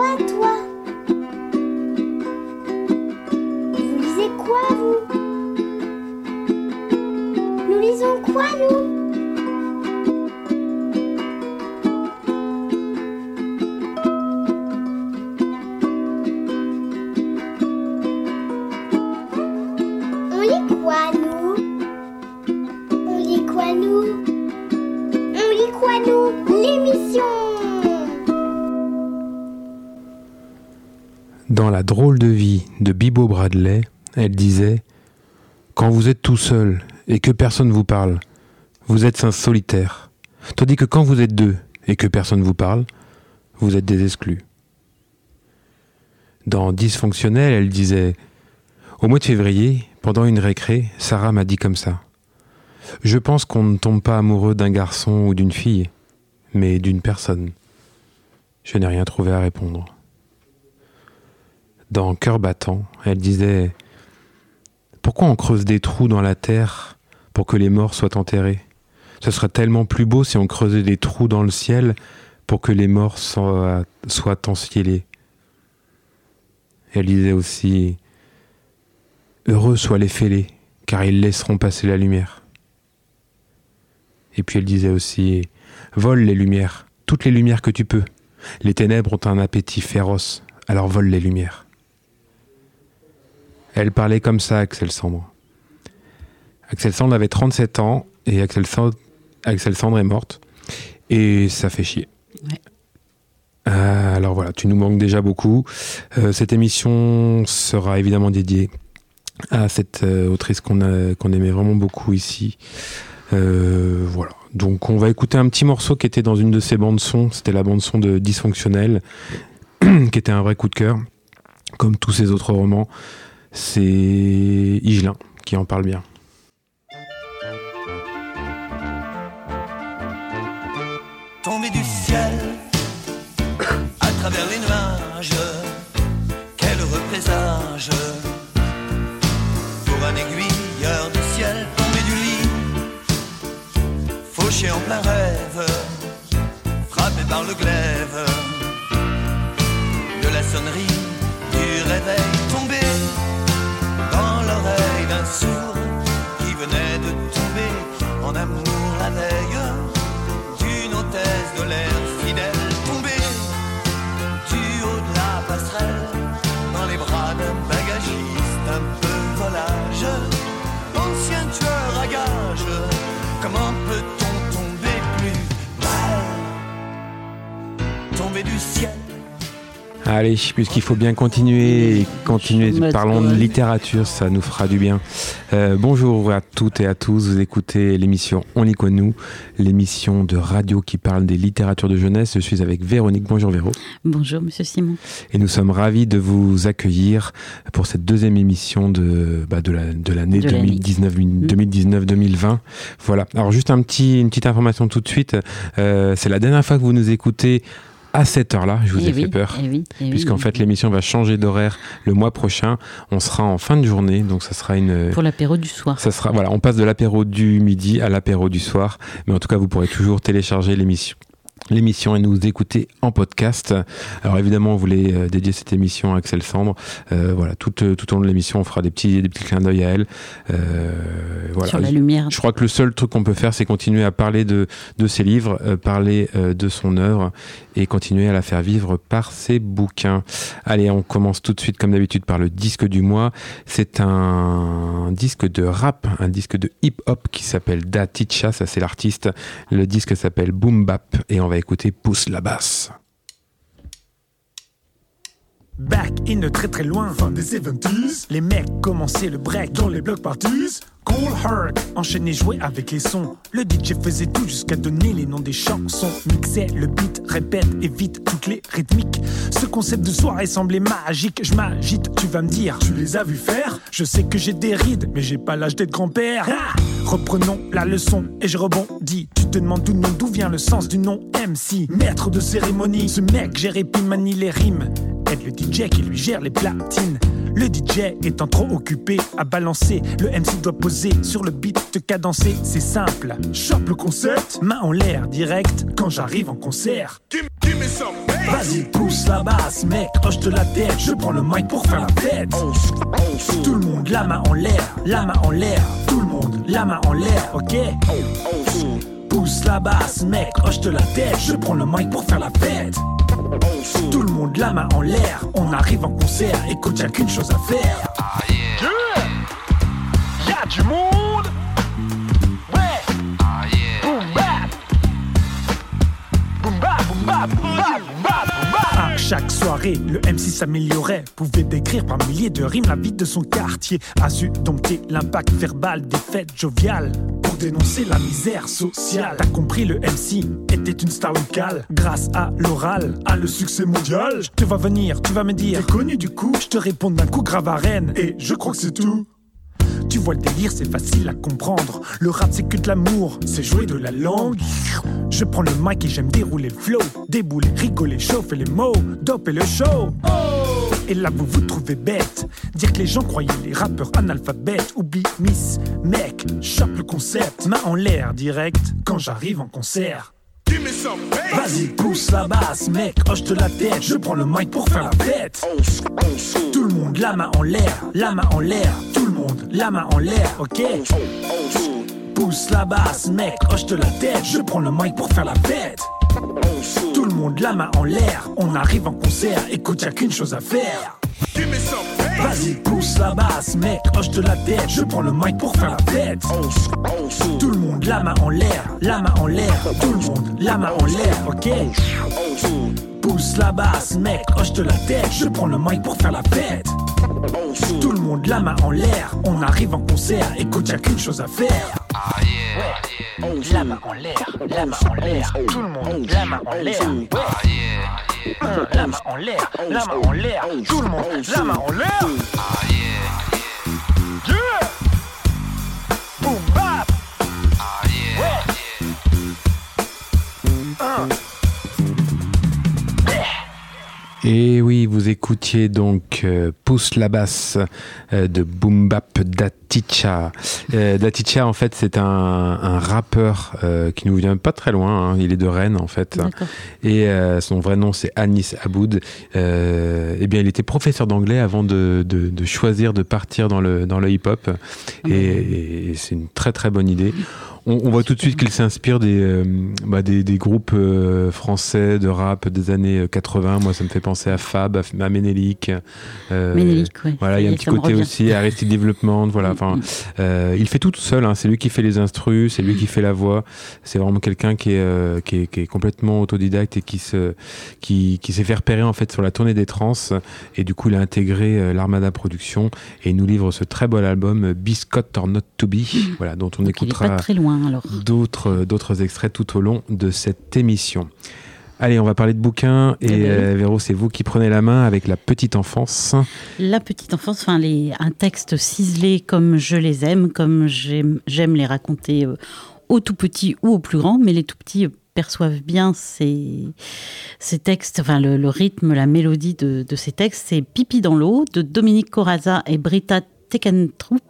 quoi, toi? Vous lisez quoi, vous? Nous lisons quoi, nous? On lit quoi, nous? On lit quoi, nous? On lit quoi, nous? L'émission! Dans La drôle de vie de Bibo Bradley, elle disait « Quand vous êtes tout seul et que personne vous parle, vous êtes un solitaire. Tandis que quand vous êtes deux et que personne vous parle, vous êtes des exclus. » Dans Dysfonctionnel, elle disait « Au mois de février, pendant une récré, Sarah m'a dit comme ça. Je pense qu'on ne tombe pas amoureux d'un garçon ou d'une fille, mais d'une personne. Je n'ai rien trouvé à répondre. » Dans Cœur battant, elle disait « Pourquoi on creuse des trous dans la terre pour que les morts soient enterrés? Ce serait tellement plus beau si on creusait des trous dans le ciel pour que les morts soient encielés. » Elle disait aussi « Heureux soient les fêlés, car ils laisseront passer la lumière. » Et puis elle disait aussi « Vole les lumières, toutes les lumières que tu peux. Les ténèbres ont un appétit féroce, alors vole les lumières. » Elle parlait comme ça, Axel Sandre. Axel Sandre avait 37 ans et Axel Sandre est morte. Et ça fait chier. Ouais. Alors voilà, tu nous manques déjà beaucoup. Cette émission sera évidemment dédiée à cette autrice qu'on aimait vraiment beaucoup ici. Voilà. Donc on va écouter un petit morceau qui était dans une de ses bandes-son. C'était la bande-son de Dysfonctionnel, qui était un vrai coup de cœur, comme tous ses autres romans. C'est Higelin qui en parle bien. Tombé du ciel, à travers les nuages, quel heureux présage, pour un aiguilleur du ciel, tombé du lit, fauché en plein rêve, frappé par le glaive de la sonnerie du réveil, tombé dans l'oreille d'un sourd qui venait de tomber en amour la veille d'une hôtesse de l'air fidèle, tombé du haut de la passerelle dans les bras d'un bagagiste un peu volage, ancien tueur à gages. Comment peut-on tomber plus bas, tomber du ciel? Allez, puisqu'il faut bien continuer, parlons de littérature, ça nous fera du bien. Bonjour à toutes et à tous, vous écoutez l'émission On lit quoi nous, l'émission de radio qui parle des littératures de jeunesse. Je suis avec Véronique. Bonjour Véro. Bonjour Monsieur Simon. Et nous sommes ravis de vous accueillir pour cette deuxième émission de l'année 2019-2020. Voilà, alors juste une petite information tout de suite, c'est la dernière fois que vous nous écoutez à cette heure-là, je vous ai fait peur, puisqu'en fait l'émission va changer d'horaire le mois prochain. On sera en fin de journée, donc ça sera pour l'apéro du soir. Ça sera on passe de l'apéro du midi à l'apéro du soir, mais en tout cas vous pourrez toujours télécharger l'émission et nous écouter en podcast. Alors évidemment, on voulait dédier cette émission à Axel Sandre. Voilà, tout au long de l'émission, on fera des petits clins d'œil à elle. Voilà. Sur la lumière. Je crois que le seul truc qu'on peut faire, c'est continuer à parler de ses livres, parler de son œuvre et continuer à la faire vivre par ses bouquins. Allez, on commence tout de suite, comme d'habitude, par le disque du mois. C'est un disque de rap, un disque de hip-hop qui s'appelle Da Ticha, ça c'est l'artiste. Le disque s'appelle Boom Bap et on va écouter Pousse la basse. Back in très très loin, fin des 70s, les mecs commençaient le break dans les blocs parties. Cool Herc, enchaîné, jouer avec les sons. Le DJ faisait tout jusqu'à donner les noms des chansons. Mixait le beat, répète, évite toutes les rythmiques. Ce concept de soirée semblait magique. Je m'agite, tu vas me dire, tu les as vus faire? Je sais que j'ai des rides, mais j'ai pas l'âge d'être grand-père. Ah, reprenons la leçon et je rebondis. Tu te demandes d'où vient le sens du nom MC. Maître de cérémonie, ce mec gère et puis manie les rimes. Aide le DJ qui lui gère les platines. Le DJ étant trop occupé à balancer, le MC doit poser sur le beat, te cadencer, c'est simple. Chope le concept, main en l'air direct quand j'arrive en concert. Vas-y, pousse la basse, mec, hoche de la tête. Je prends le mic pour faire la fête. Tout le monde, la main en l'air, la main en l'air. Tout le monde, la main en l'air, ok? Pousse la basse, mec, hoche de la tête. Je prends le mic pour faire la fête. Tout le monde, la main en l'air. On arrive en concert, écoute, y'a qu'une chose à faire. Y'a du monde. Ouais. Boom bap. Boom bap, boom bap, boom bap, boom bap, boom bap. À chaque soirée, le MC s'améliorait. Pouvait décrire par milliers de rimes la vie de son quartier. A su dompter l'impact verbal des fêtes joviales. Pour dénoncer la misère sociale. T'as compris, le MC était une star locale. Grâce à l'oral, à le succès mondial. Tu vas venir, tu vas me dire, t'es connu du coup. Je te réponds d'un coup grave à Rennes. Et je crois que c'est tout. Tu vois le délire, c'est facile à comprendre. Le rap c'est que de l'amour, c'est jouer de la langue. Je prends le mic et j'aime dérouler le flow. Débouler, rigoler, chauffer les mots, doper le show. Et là vous vous trouvez bête. Dire que les gens croyaient les rappeurs analphabètes. Oublie Miss, mec, chope le concept. Main en l'air direct quand j'arrive en concert. Vas-y, pousse la basse, mec, hoche de la tête. Je prends le mic pour faire la fête. Tout le monde, la main en l'air, la main en l'air. Tout le monde, la main en l'air, ok? Pousse la basse, mec, hoche de la tête. Je prends le mic pour faire la fête. Tout le monde, la main en l'air. On arrive en concert, écoute, y'a qu'une chose à faire. Vas-y, pousse la basse, mec, hoche de la tête. Je prends le mic pour faire la fête. Tout le monde, la main en l'air, la main en l'air. Tout le monde, la main en l'air, ok? Pousse la basse, mec, hoche de la tête. Je prends le mic pour faire la fête. Tout le monde, la main en l'air. On arrive en concert, écoute, y'a qu'une chose à faire. Ouais, la main en l'air, la main en l'air. Tout le monde, la main en l'air. Ouais. La main en l'air, la main en l'air. Tout le monde, la main en l'air. Yeah. Boom bap. Ouais. Et oui, vous écoutiez donc Pousse la basse de Boom Bap Daticha. Daticha, en fait, c'est un rappeur qui nous vient pas très loin. Hein. Il est de Rennes, en fait. D'accord. Et son vrai nom, c'est Anis Aboud. Eh bien, il était professeur d'anglais avant de choisir de partir dans le hip-hop. Et c'est une très, très bonne idée. On voit tout de suite qu'il s'inspire des groupes français de rap des années 80. Moi, ça me fait penser à Fab, à Ménélique. Ménélique, oui. Voilà, il y a un petit côté aussi Arrested Development. Voilà, enfin, il fait tout seul. Hein. C'est lui qui fait les instrus, c'est lui qui fait la voix. C'est vraiment quelqu'un qui est complètement autodidacte et qui s'est fait repérer en fait sur la tournée des Trans. Et du coup, il a intégré l'Armada Productions et il nous livre ce très beau album Biscuit or Not to Be. Voilà, dont on écoutera. Il est pas très loin. Alors. D'autres extraits tout au long de cette émission. Allez, on va parler de bouquins et Véro, c'est vous qui prenez la main avec La Petite Enfance. La Petite Enfance, enfin un texte ciselé comme je les aime, comme j'aime les raconter aux tout petits ou aux plus grands, mais les tout petits perçoivent bien ces textes, enfin le rythme, la mélodie de ces textes. C'est Pipi dans l'eau de Dominique Corazza et Britta Teckentrup.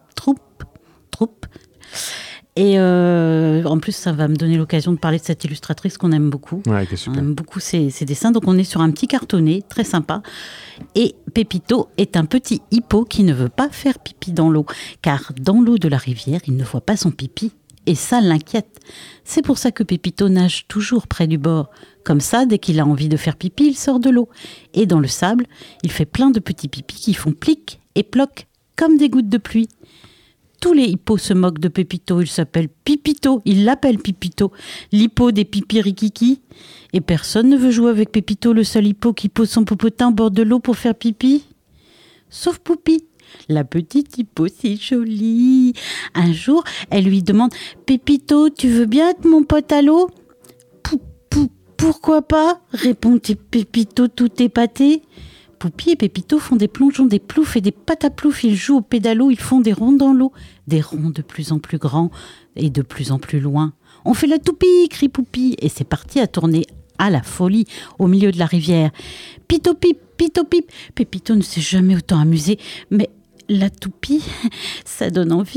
Et en plus, ça va me donner l'occasion de parler de cette illustratrice qu'on aime beaucoup. Ouais, c'est super. On aime beaucoup ses dessins. Donc, on est sur un petit cartonné, très sympa. Et Pépito est un petit hippo qui ne veut pas faire pipi dans l'eau. Car dans l'eau de la rivière, il ne voit pas son pipi. Et ça l'inquiète. C'est pour ça que Pépito nage toujours près du bord. Comme ça, dès qu'il a envie de faire pipi, il sort de l'eau. Et dans le sable, il fait plein de petits pipis qui font plic et ploc, comme des gouttes de pluie. Tous les hippos se moquent de Pépito, il s'appelle Pipito, il l'appelle Pipito, l'hippo des pipirikiki. Et personne ne veut jouer avec Pépito, le seul hippo qui pose son popotin au bord de l'eau pour faire pipi. Sauf Poupi, la petite hippo si jolie. Un jour, elle lui demande « Pépito, tu veux bien être mon pote à l'eau ?»« Pourquoi pas ?» répond Pépito tout épaté. Poupi et Pépito font des plongeons, des ploufs et des pataploufs. Ils jouent au pédalo, ils font des ronds dans l'eau. Des ronds de plus en plus grands et de plus en plus loin. On fait la toupie, crie Poupi. Et c'est parti à tourner à la folie au milieu de la rivière. Pito-pip, pito-pip. Pépito ne s'est jamais autant amusé. Mais la toupie, ça donne envie.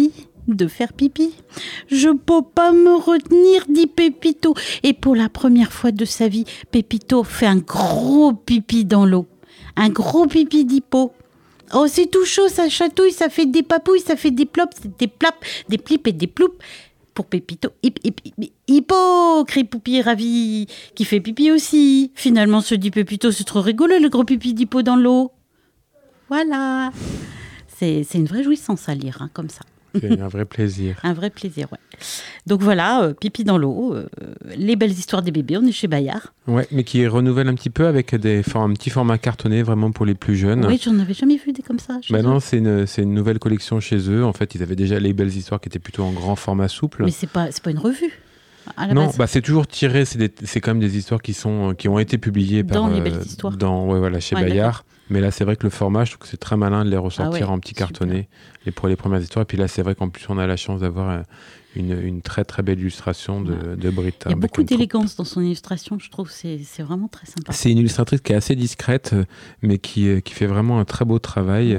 de faire pipi. Je peux pas me retenir, dit Pépito. Et pour la première fois de sa vie, Pépito fait un gros pipi dans l'eau. Un gros pipi d'hippo. Oh, c'est tout chaud, ça chatouille, ça fait des papouilles, ça fait des plops, des plaps, des plips et des ploups. Pour Pépito, hippo, crie Poupi ravi, qui fait pipi aussi. Finalement, se dit Pépito, c'est trop rigolo le gros pipi d'hippo dans l'eau. Voilà. C'est une vraie jouissance à lire, hein, comme ça. C'est un vrai plaisir. Un vrai plaisir, ouais. Donc voilà, pipi dans l'eau, les belles histoires des bébés, on est chez Bayard. Ouais, mais qui renouvelle un petit peu avec un petit format cartonné vraiment pour les plus jeunes. Oui, j'en avais jamais vu des comme ça. Non, c'est une nouvelle collection chez eux. En fait, ils avaient déjà les belles histoires qui étaient plutôt en grand format souple. Mais c'est pas une revue. Non, c'est toujours tiré. C'est quand même des histoires qui ont été publiées dans les belles histoires. Chez Bayard. Mais là, c'est vrai que le format, je trouve que c'est très malin de les ressortir en petit cartonné pour les premières histoires. Et puis là, c'est vrai qu'en plus, on a la chance d'avoir une très très belle illustration de Britta. Il y a beaucoup d'élégance dans son illustration, je trouve. C'est vraiment très sympa. C'est une illustratrice qui est assez discrète, mais qui fait vraiment un très beau travail.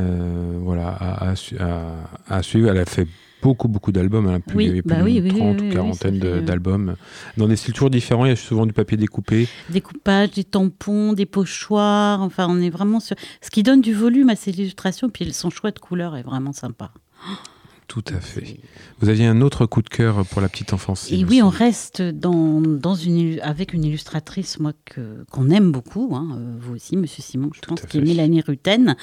À suivre. Elle a fait beaucoup d'albums, hein, plus de 30 ou 40 d'albums dans des styles toujours différents. Il y a souvent du papier découpé, découpage, des tampons, des pochoirs, enfin on est vraiment sur ce qui donne du volume à ces illustrations, puis son choix de couleurs est vraiment sympa. Tout à fait. Vous aviez un autre coup de cœur pour la petite enfance. Et oui, on reste avec une illustratrice qu'on aime beaucoup, hein, vous aussi, Monsieur Simon, je pense, qui est Mélanie Rutten.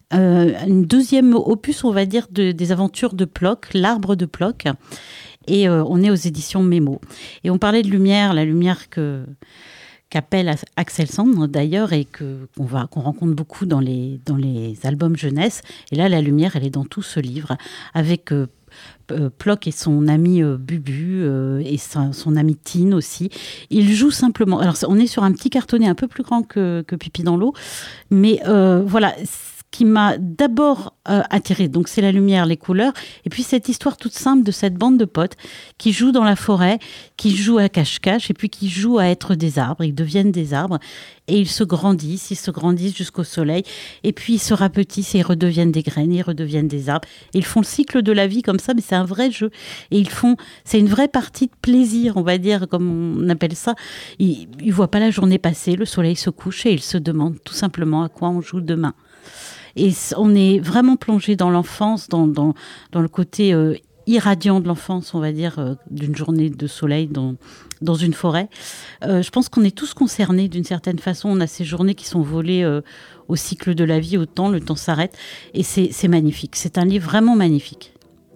Une deuxième opus, on va dire, des aventures de Plock, l'arbre de Plock. Et on est aux éditions Mémo. Et on parlait de lumière, la lumière qu'appelle Axel Sand d'ailleurs, et qu'on rencontre beaucoup dans les albums jeunesse. Et là, la lumière, elle est dans tout ce livre, avec Plock et son ami Bubu, et son ami Tine aussi. Ils jouent simplement. Alors, on est sur un petit cartonnet un peu plus grand que Pipi dans l'eau, mais voilà. Qui m'a d'abord attirée. Donc, c'est la lumière, les couleurs. Et puis, cette histoire toute simple de cette bande de potes qui jouent dans la forêt, qui jouent à cache-cache et puis qui jouent à être des arbres. Ils deviennent des arbres et ils se grandissent jusqu'au soleil. Et puis, ils se rapetissent et ils redeviennent des graines, ils redeviennent des arbres. Et ils font le cycle de la vie comme ça, mais c'est un vrai jeu. Et c'est une vraie partie de plaisir, on va dire, comme on appelle ça. Ils ne voient pas la journée passer, le soleil se couche et ils se demandent tout simplement à quoi on joue demain. Et on est vraiment plongé dans l'enfance, dans le côté irradiant de l'enfance, on va dire, d'une journée de soleil dans une forêt. Je pense qu'on est tous concernés d'une certaine façon. On a ces journées qui sont volées au cycle de la vie, le temps s'arrête. Et c'est magnifique. C'est un livre vraiment magnifique.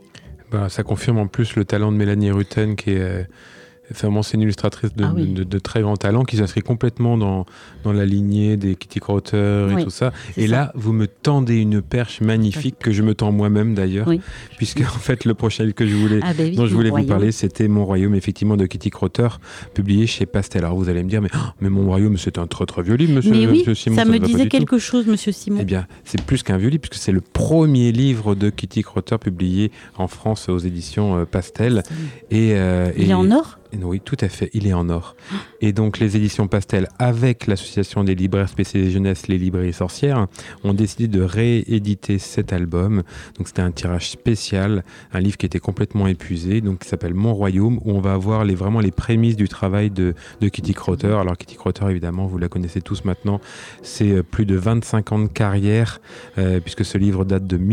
Ça confirme en plus le talent de Mélanie Rutten, qui est... Vraiment, c'est une illustratrice de très grand talent qui s'inscrit complètement dans la lignée des Kitty Crotter et tout ça. Et là, vous me tendez une perche magnifique que je me tends moi-même d'ailleurs, puisque en fait, le prochain livre que dont je voulais vous parler, c'était Mon Royaume, effectivement, de Kitty Crotter, publié chez Pastel. Alors vous allez me dire, mais Mon Royaume, c'est un très très vieux livre, monsieur Simon. Ça me disait quelque chose, monsieur Simon. Eh bien, c'est plus qu'un vieux livre, puisque c'est le premier livre de Kitty Crotter publié en France aux éditions Pastel. Il est en or ? Oui, tout à fait, il est en or. Et donc les éditions Pastel, avec l'association des libraires spécialisés jeunesse, les librairies sorcières, ont décidé de rééditer cet album. Donc c'était un tirage spécial, un livre qui était complètement épuisé, donc qui s'appelle Mon Royaume, où on va avoir vraiment les prémices du travail de Kitty Crotter. Alors Kitty Crotter, évidemment, vous la connaissez tous maintenant, c'est plus de 25 ans de carrière, puisque ce livre date de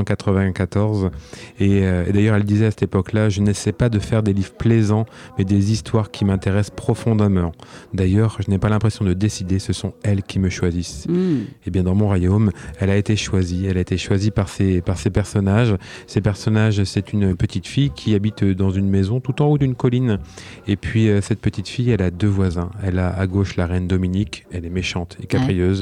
1994. Et d'ailleurs, elle disait à cette époque-là, je n'essaie pas de faire des livres plaisants, mais des histoires qui m'intéressent profondément. D'ailleurs, je n'ai pas l'impression de décider, ce sont elles qui me choisissent. Et bien dans Mon Royaume, elle a été choisie par ses personnages. Ces personnages, c'est une petite fille qui habite dans une maison tout en haut d'une colline. Et puis cette petite fille, elle a deux voisins. Elle a à gauche la reine Dominique, elle est méchante et capricieuse,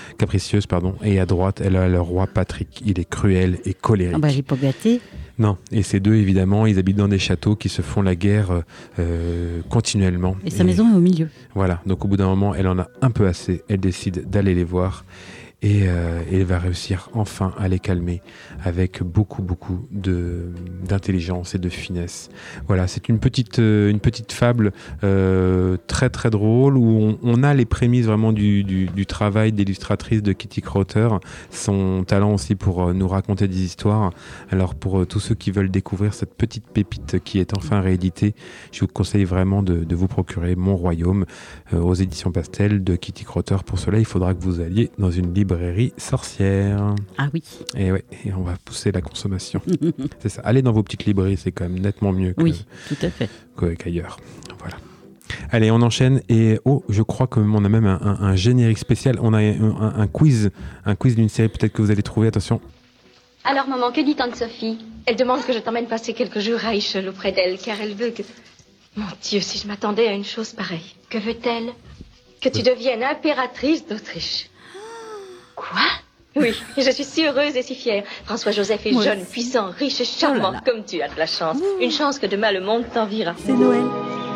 et à droite, elle a le roi Patrick. Il est cruel et colérique. Elle est pas gâtée. Non, et ces deux, évidemment, ils habitent dans des châteaux qui se font la guerre continuellement. Et sa maison est au milieu. Voilà, donc au bout d'un moment, elle en a un peu assez. Elle décide d'aller les voir. et elle va réussir enfin à les calmer avec beaucoup d'intelligence et de finesse. Voilà, c'est une petite fable très très drôle où on a les prémices vraiment du travail d'illustratrice de Kitty Crowther, son talent aussi pour nous raconter des histoires. Alors pour tous ceux qui veulent découvrir cette petite pépite qui est enfin rééditée, je vous conseille vraiment de vous procurer Mon Royaume aux éditions Pastel de Kitty Crowther. Pour cela, il faudra que vous alliez dans une librairie sorcière. Ah oui. Et on va pousser la consommation. C'est ça. Allez dans vos petites librairies, c'est quand même nettement mieux tout à fait. Qu'ailleurs. Voilà. Allez, on enchaîne et je crois qu'on a même un générique spécial. On a un quiz d'une série peut-être que vous allez trouver. Attention. Alors maman, que dit tante Sophie? Elle demande que je t'emmène passer quelques jours à Ischel auprès d'elle, car elle veut que... Mon Dieu, si je m'attendais à une chose pareille. Que veut-elle? Que tu deviennes impératrice d'Autriche. Quoi? Oui, je suis si heureuse et si fière. François-Joseph est jeune, puissant, riche et charmant, comme tu as de la chance. Une chance que demain le monde t'enviera. C'est Noël.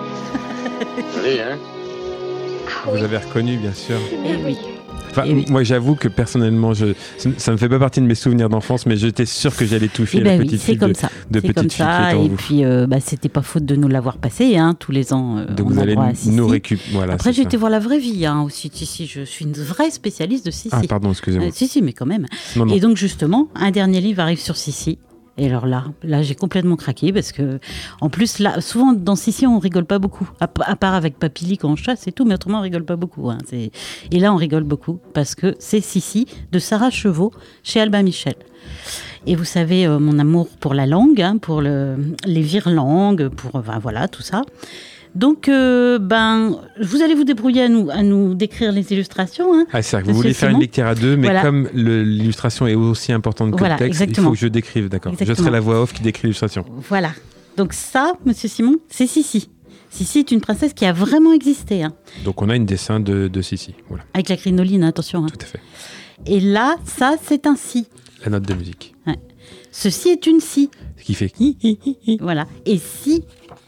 Joli, hein? Vous avez reconnu, bien sûr. Eh oui. Enfin, moi, j'avoue que personnellement, ça ne fait pas partie de mes souvenirs d'enfance, mais j'étais sûr que j'allais toucher la petite fille de petite fille qui est en et vous. puis, c'était pas faute de nous l'avoir passé, tous les ans. Donc vous allez nous récupérer. Voilà, après, j'ai été voir la vraie vie aussi. Sissi, je suis une vraie spécialiste de Sissi. Ah, pardon, excusez-moi. Sissi, mais quand même. Non. Et donc, justement, un dernier livre arrive sur Sissi. Et alors là, j'ai complètement craqué parce que, en plus, là, souvent dans Sissi, on rigole pas beaucoup. À part avec Papilly quand on chasse et tout, mais autrement, on rigole pas beaucoup. Et là, on rigole beaucoup parce que c'est Sissi de Sarah Chevaux chez Albin Michel. Et vous savez, mon amour pour la langue, pour les virelangues, voilà, tout ça. Donc, vous allez vous débrouiller à nous décrire les illustrations. C'est vrai que vous voulez faire une lecture à deux, mais comme l'illustration est aussi importante que le texte, il faut que je décrive, d'accord. Exactement. Je serai la voix off qui décrit l'illustration. Voilà. Donc ça, monsieur Simon, c'est Sissi. Sissi est une princesse qui a vraiment existé. Donc on a une dessin de Sissi, voilà. Avec la crinoline, attention. Tout à fait. Et là, ça, c'est un si. La note de musique. Ouais. Ceci est une si. Ce qui fait... Voilà. Et si...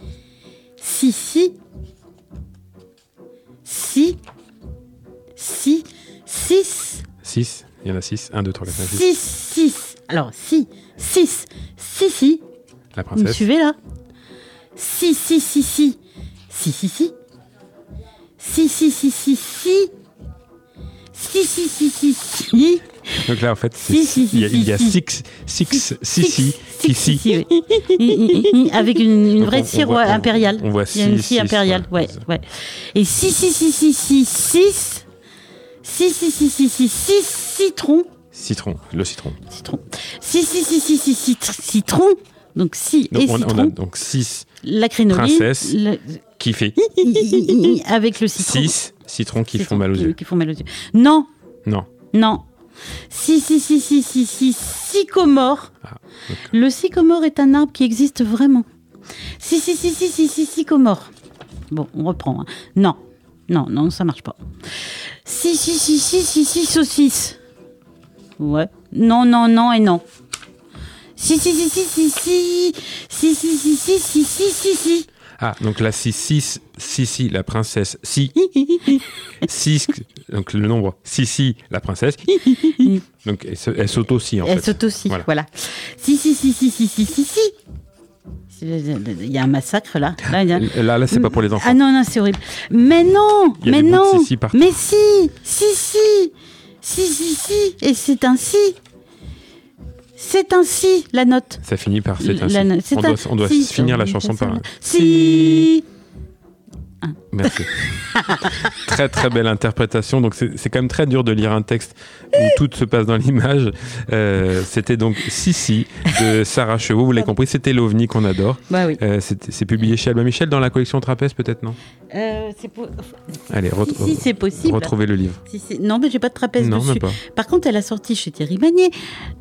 Si, six. 6, il y en a 6. 1, 2, 3, 4, 5, 6. 6. Alors, 6. La princesse. Vous me suivez là? Si. Donc là, en fait, il y a six Sissi. Avec une vraie cire impériale. On voit il y a une cire impériale, ouais. Et citron. Le citron. Citron. Donc citron. On a donc 6 la crinoline. Princesse qui fait avec le citron. 6 citrons qui font mal aux yeux. Non. Sycomore. Le sycomore est un arbre qui existe vraiment. Sycomore. Bon, on reprend. Non, ça marche pas. Saucisse. Ouais. Non et non. Si. Ah, donc la 6, la princesse, 6, donc le nombre, 6, la princesse, donc elle saute aussi en fait. Elle saute aussi, voilà. Si. Il y a un massacre là. Là, c'est pas pour les enfants. Ah non, c'est horrible. Mais non. Mais si. Et c'est ainsi. C'est ainsi la note. Ça finit par c'est ainsi. On doit finir la chanson par un si. Merci. Très très belle interprétation. Donc c'est quand même très dur de lire un texte où tout se passe dans l'image. C'était donc Sissi de Sarah Chevaux. Vous l'avez compris, c'était l'OVNI qu'on adore. Bah oui. C'est publié chez Albin Michel dans la collection Trapèze peut-être, non? Allez, si c'est possible. Retrouvez le livre. Non, mais j'ai pas de Trapèze dessus. Même pas. Par contre, elle a sorti chez Thierry Magnier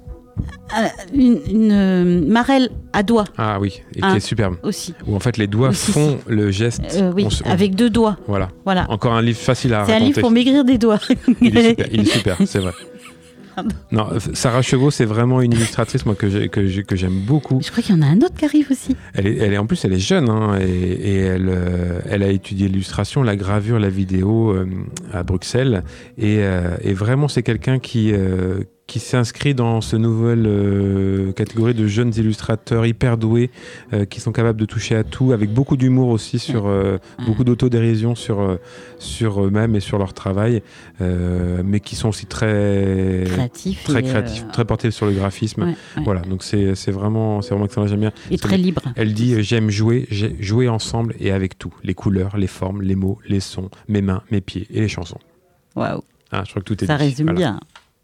une marelle à doigts. Ah oui, et qui est superbe. Aussi. Où en fait les doigts font le geste. Avec 2 doigts. Voilà. Encore un livre facile à raconter. C'est un livre pour maigrir des doigts. Il est super, c'est vrai. Non, Sarah Chevaux, c'est vraiment une illustratrice moi que j'aime beaucoup. Je crois qu'il y en a un autre qui arrive aussi. En plus, elle est jeune hein, et elle a étudié l'illustration, la gravure, la vidéo à Bruxelles. Et vraiment, c'est quelqu'un qui s'inscrit dans ce nouvelle catégorie de jeunes illustrateurs hyper doués qui sont capables de toucher à tout, avec beaucoup d'humour aussi, beaucoup d'autodérision sur eux-mêmes et sur leur travail, mais qui sont aussi très créatifs, très portés sur le graphisme. Ouais. Voilà, donc c'est vraiment excellent, j'aime bien. Et très libre. Elle dit j'aime jouer ensemble et avec tout, les couleurs, les formes, les mots, les sons, mes mains, mes pieds et les chansons. Waouh. Ah, je crois que tout est ça dit. Résume bien.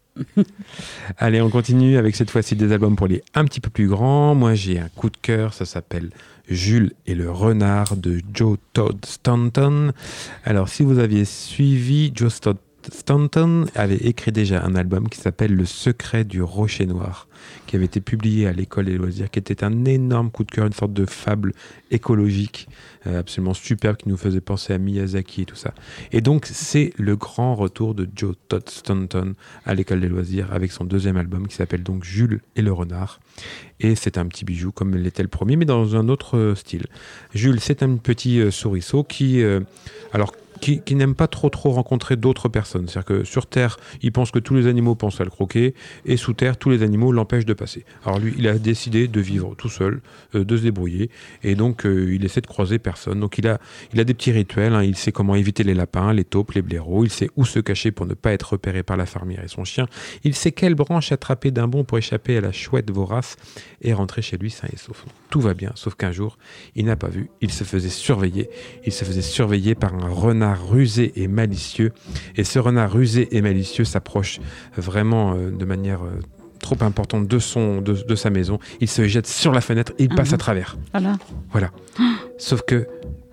Allez, on continue avec cette fois-ci des albums pour les un petit peu plus grands. Moi, j'ai un coup de cœur, ça s'appelle Jules et le renard de Joe Todd Stanton. Alors, si vous aviez suivi, Joe Todd Stanton avait écrit déjà un album qui s'appelle Le secret du rocher noir, qui avait été publié à l'école des loisirs, qui était un énorme coup de cœur, une sorte de fable écologique absolument superbe qui nous faisait penser à Miyazaki et tout ça. Et donc c'est le grand retour de Joe Todd Stanton à l'école des loisirs avec son deuxième album qui s'appelle donc Jules et le renard. Et c'est un petit bijou comme l'était le premier, mais dans un autre style. Jules, c'est un petit souriceau qui n'aime pas trop rencontrer d'autres personnes. C'est-à-dire que sur Terre, il pense que tous les animaux pensent à le croquer, et sous Terre, tous les animaux l'empêchent de passer. Alors lui, il a décidé de vivre tout seul, de se débrouiller, et donc il essaie de croiser personne. Donc il a des petits rituels, hein. Il sait comment éviter les lapins, les taupes, les blaireaux, il sait où se cacher pour ne pas être repéré par la fermière et son chien, il sait quelle branche attraper d'un bond pour échapper à la chouette vorace et rentrer chez lui sain et sauf. Tout va bien, sauf qu'un jour, il n'a pas vu, il se faisait surveiller par un renard rusé et malicieux, et ce renard rusé et malicieux s'approche vraiment de manière trop importante de sa maison. Il se jette sur la fenêtre et il passe à travers. Voilà. Sauf que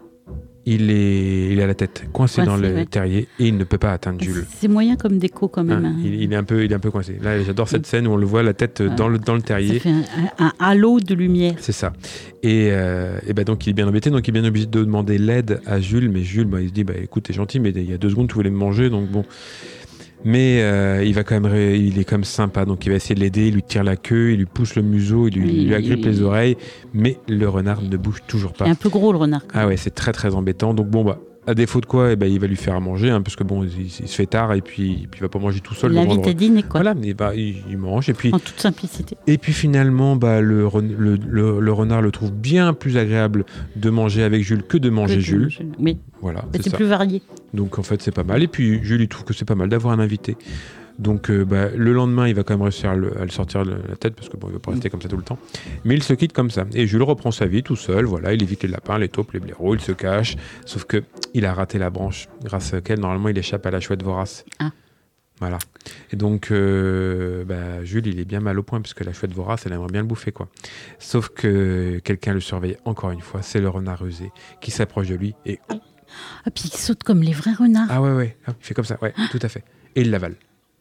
il a la tête coincée dans le terrier et il ne peut pas atteindre Jules. C'est moyen comme déco quand même. Hein. Il est un peu coincé. Là, j'adore cette scène où on le voit la tête dans le terrier. Ça fait un halo de lumière. C'est ça. Et donc il est bien embêté, donc il est bien obligé de demander l'aide à Jules, mais Jules, il se dit écoute, t'es gentil, mais il y a 2 secondes tu voulais me manger, donc bon. Mais il est quand même sympa, donc il va essayer de l'aider, il lui tire la queue, il lui pousse le museau, il lui agrippe les oreilles, mais le renard ne bouge toujours pas. C'est un peu gros le renard. Ah ouais, c'est très très embêtant. Donc bon à défaut de quoi, il va lui faire à manger, hein, parce que il se fait tard et puis il va pas manger tout seul. Il l'invite à dîner quoi. Voilà, il mange et puis. En toute simplicité. Et puis finalement, le renard le trouve bien plus agréable de manger avec Jules que de manger Jules. Oui. Voilà. C'est plus varié. Donc en fait c'est pas mal. Et puis Jules il trouve que c'est pas mal d'avoir un invité. Donc le lendemain, il va quand même réussir à le sortir de la tête parce que il va pas rester comme ça tout le temps. Mais il se quitte comme ça. Et Jules reprend sa vie tout seul. Voilà, il évite les lapins, les taupes, les blaireaux, il se cache. Sauf que il a raté la branche grâce à laquelle normalement il échappe à la chouette vorace. Ah. Voilà. Et donc Jules, il est bien mal au point puisque la chouette vorace, elle aimerait bien le bouffer quoi. Sauf que quelqu'un le surveille encore une fois. C'est le renard rusé qui s'approche de lui et puis il saute comme les vrais renards. Ah ouais. Il fait comme ça. Ouais, tout à fait. Et il l'avale.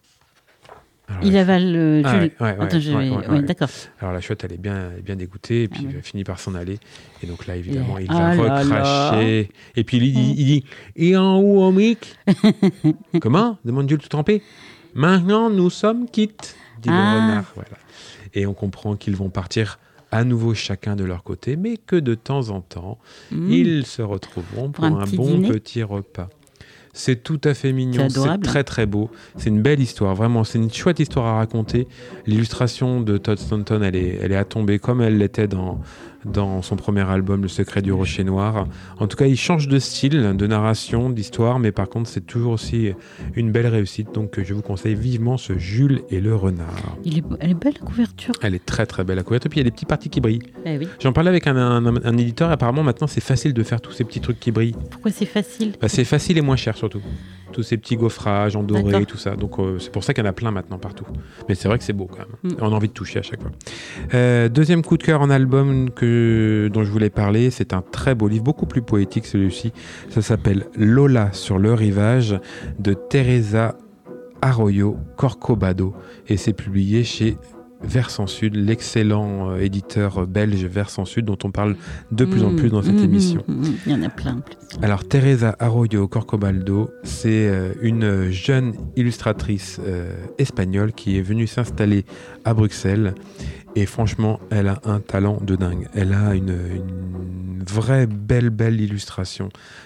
Alors, il avale Jules. Ouais, d'accord. Alors la chouette, elle est bien dégoûtée, et puis il finit par s'en aller. Et donc là, évidemment, il va recracher. Et puis il dit et en haut, Omic. Comment demande Jules tout trempé. Maintenant, nous sommes quittes, dit le renard. Voilà. Et on comprend qu'ils vont partir à nouveau chacun de leur côté, mais que de temps en temps, ils se retrouveront pour un bon petit repas. C'est tout à fait mignon, c'est très très beau, c'est une belle histoire, vraiment, c'est une chouette histoire à raconter. L'illustration de Todd Stanton, elle est à tomber comme elle l'était dans son premier album, Le secret du rocher noir. En tout cas, il change de style, de narration, d'histoire, mais par contre, c'est toujours aussi une belle réussite. Donc, je vous conseille vivement ce Jules et le renard. Elle est belle la couverture. Elle est très très belle la couverture, puis il y a des petits parties qui brillent. Oui. J'en parlais avec un éditeur, apparemment maintenant c'est facile de faire tous ces petits trucs qui brillent. Pourquoi c'est facile ? C'est facile et moins cher surtout. Tous ces petits gaufrages en doré et tout ça. Donc c'est pour ça qu'il y en a plein maintenant partout. Mais c'est vrai que c'est beau quand même. On a envie de toucher à chaque fois. Deuxième coup de cœur en album dont je voulais parler, c'est un très beau livre, beaucoup plus poétique celui-ci. Ça s'appelle Lola sur le rivage de Teresa Arroyo Corcovado et c'est publié chez Versant Sud, l'excellent éditeur belge Versant Sud, dont on parle de plus en plus dans cette émission. Il y en a plein. Alors, Teresa Arroyo Corcovado, c'est une jeune illustratrice espagnole qui est venue s'installer à Bruxelles. Et franchement, elle a un talent de dingue. Elle a une vraie belle illustration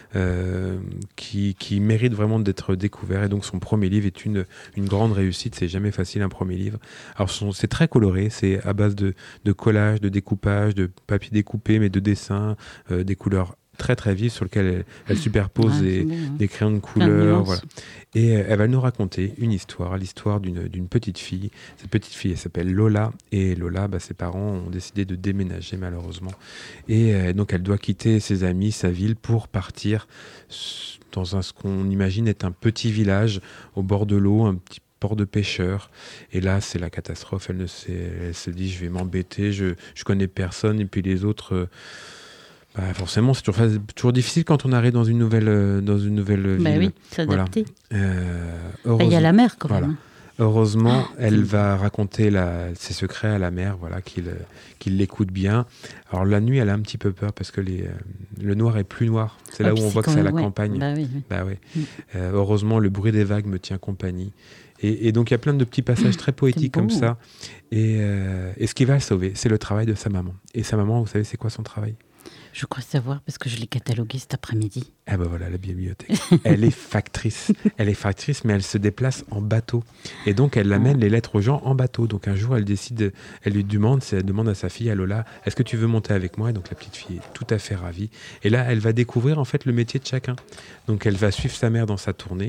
qui mérite vraiment d'être découvert. Et donc son premier livre est une grande réussite. C'est jamais facile un premier livre. Alors c'est très coloré. C'est à base de collage, de découpage, de papier découpé, mais de dessins, des couleurs très très vives sur lesquelles elle superpose des crayons de couleur. Voilà. Et elle va nous raconter l'histoire d'une petite fille. Cette petite fille, elle s'appelle Lola. Et Lola, ses parents ont décidé de déménager malheureusement. Et donc elle doit quitter ses amis, sa ville, pour partir dans ce qu'on imagine être un petit village au bord de l'eau, un petit port de pêcheurs. Et là, c'est la catastrophe. Elle se dit, je vais m'embêter, je connais personne. Et puis les autres... forcément, c'est toujours difficile quand on arrive dans une nouvelle ville. Oui, s'adapter. Voilà. Il y a la mer quand même. Heureusement, elle va raconter ses secrets à la mère, qu'il l'écoute bien. Alors la nuit, elle a un petit peu peur parce que le noir est plus noir. C'est là où on voit que c'est à la campagne. Heureusement, le bruit des vagues me tient compagnie. Et donc, il y a plein de petits passages très poétiques comme ça. Et ce qui va la sauver, c'est le travail de sa maman. Et sa maman, vous savez, c'est quoi son travail ? Je crois savoir parce que je l'ai catalogué cet après-midi. Ah voilà, la bibliothèque. Elle est factrice. Elle est factrice, mais elle se déplace en bateau. Et donc, elle amène les lettres aux gens en bateau. Donc, un jour, elle demande à sa fille, à Lola, est-ce que tu veux monter avec moi ? Et donc, la petite fille est tout à fait ravie. Et là, elle va découvrir en fait le métier de chacun. Donc, elle va suivre sa mère dans sa tournée.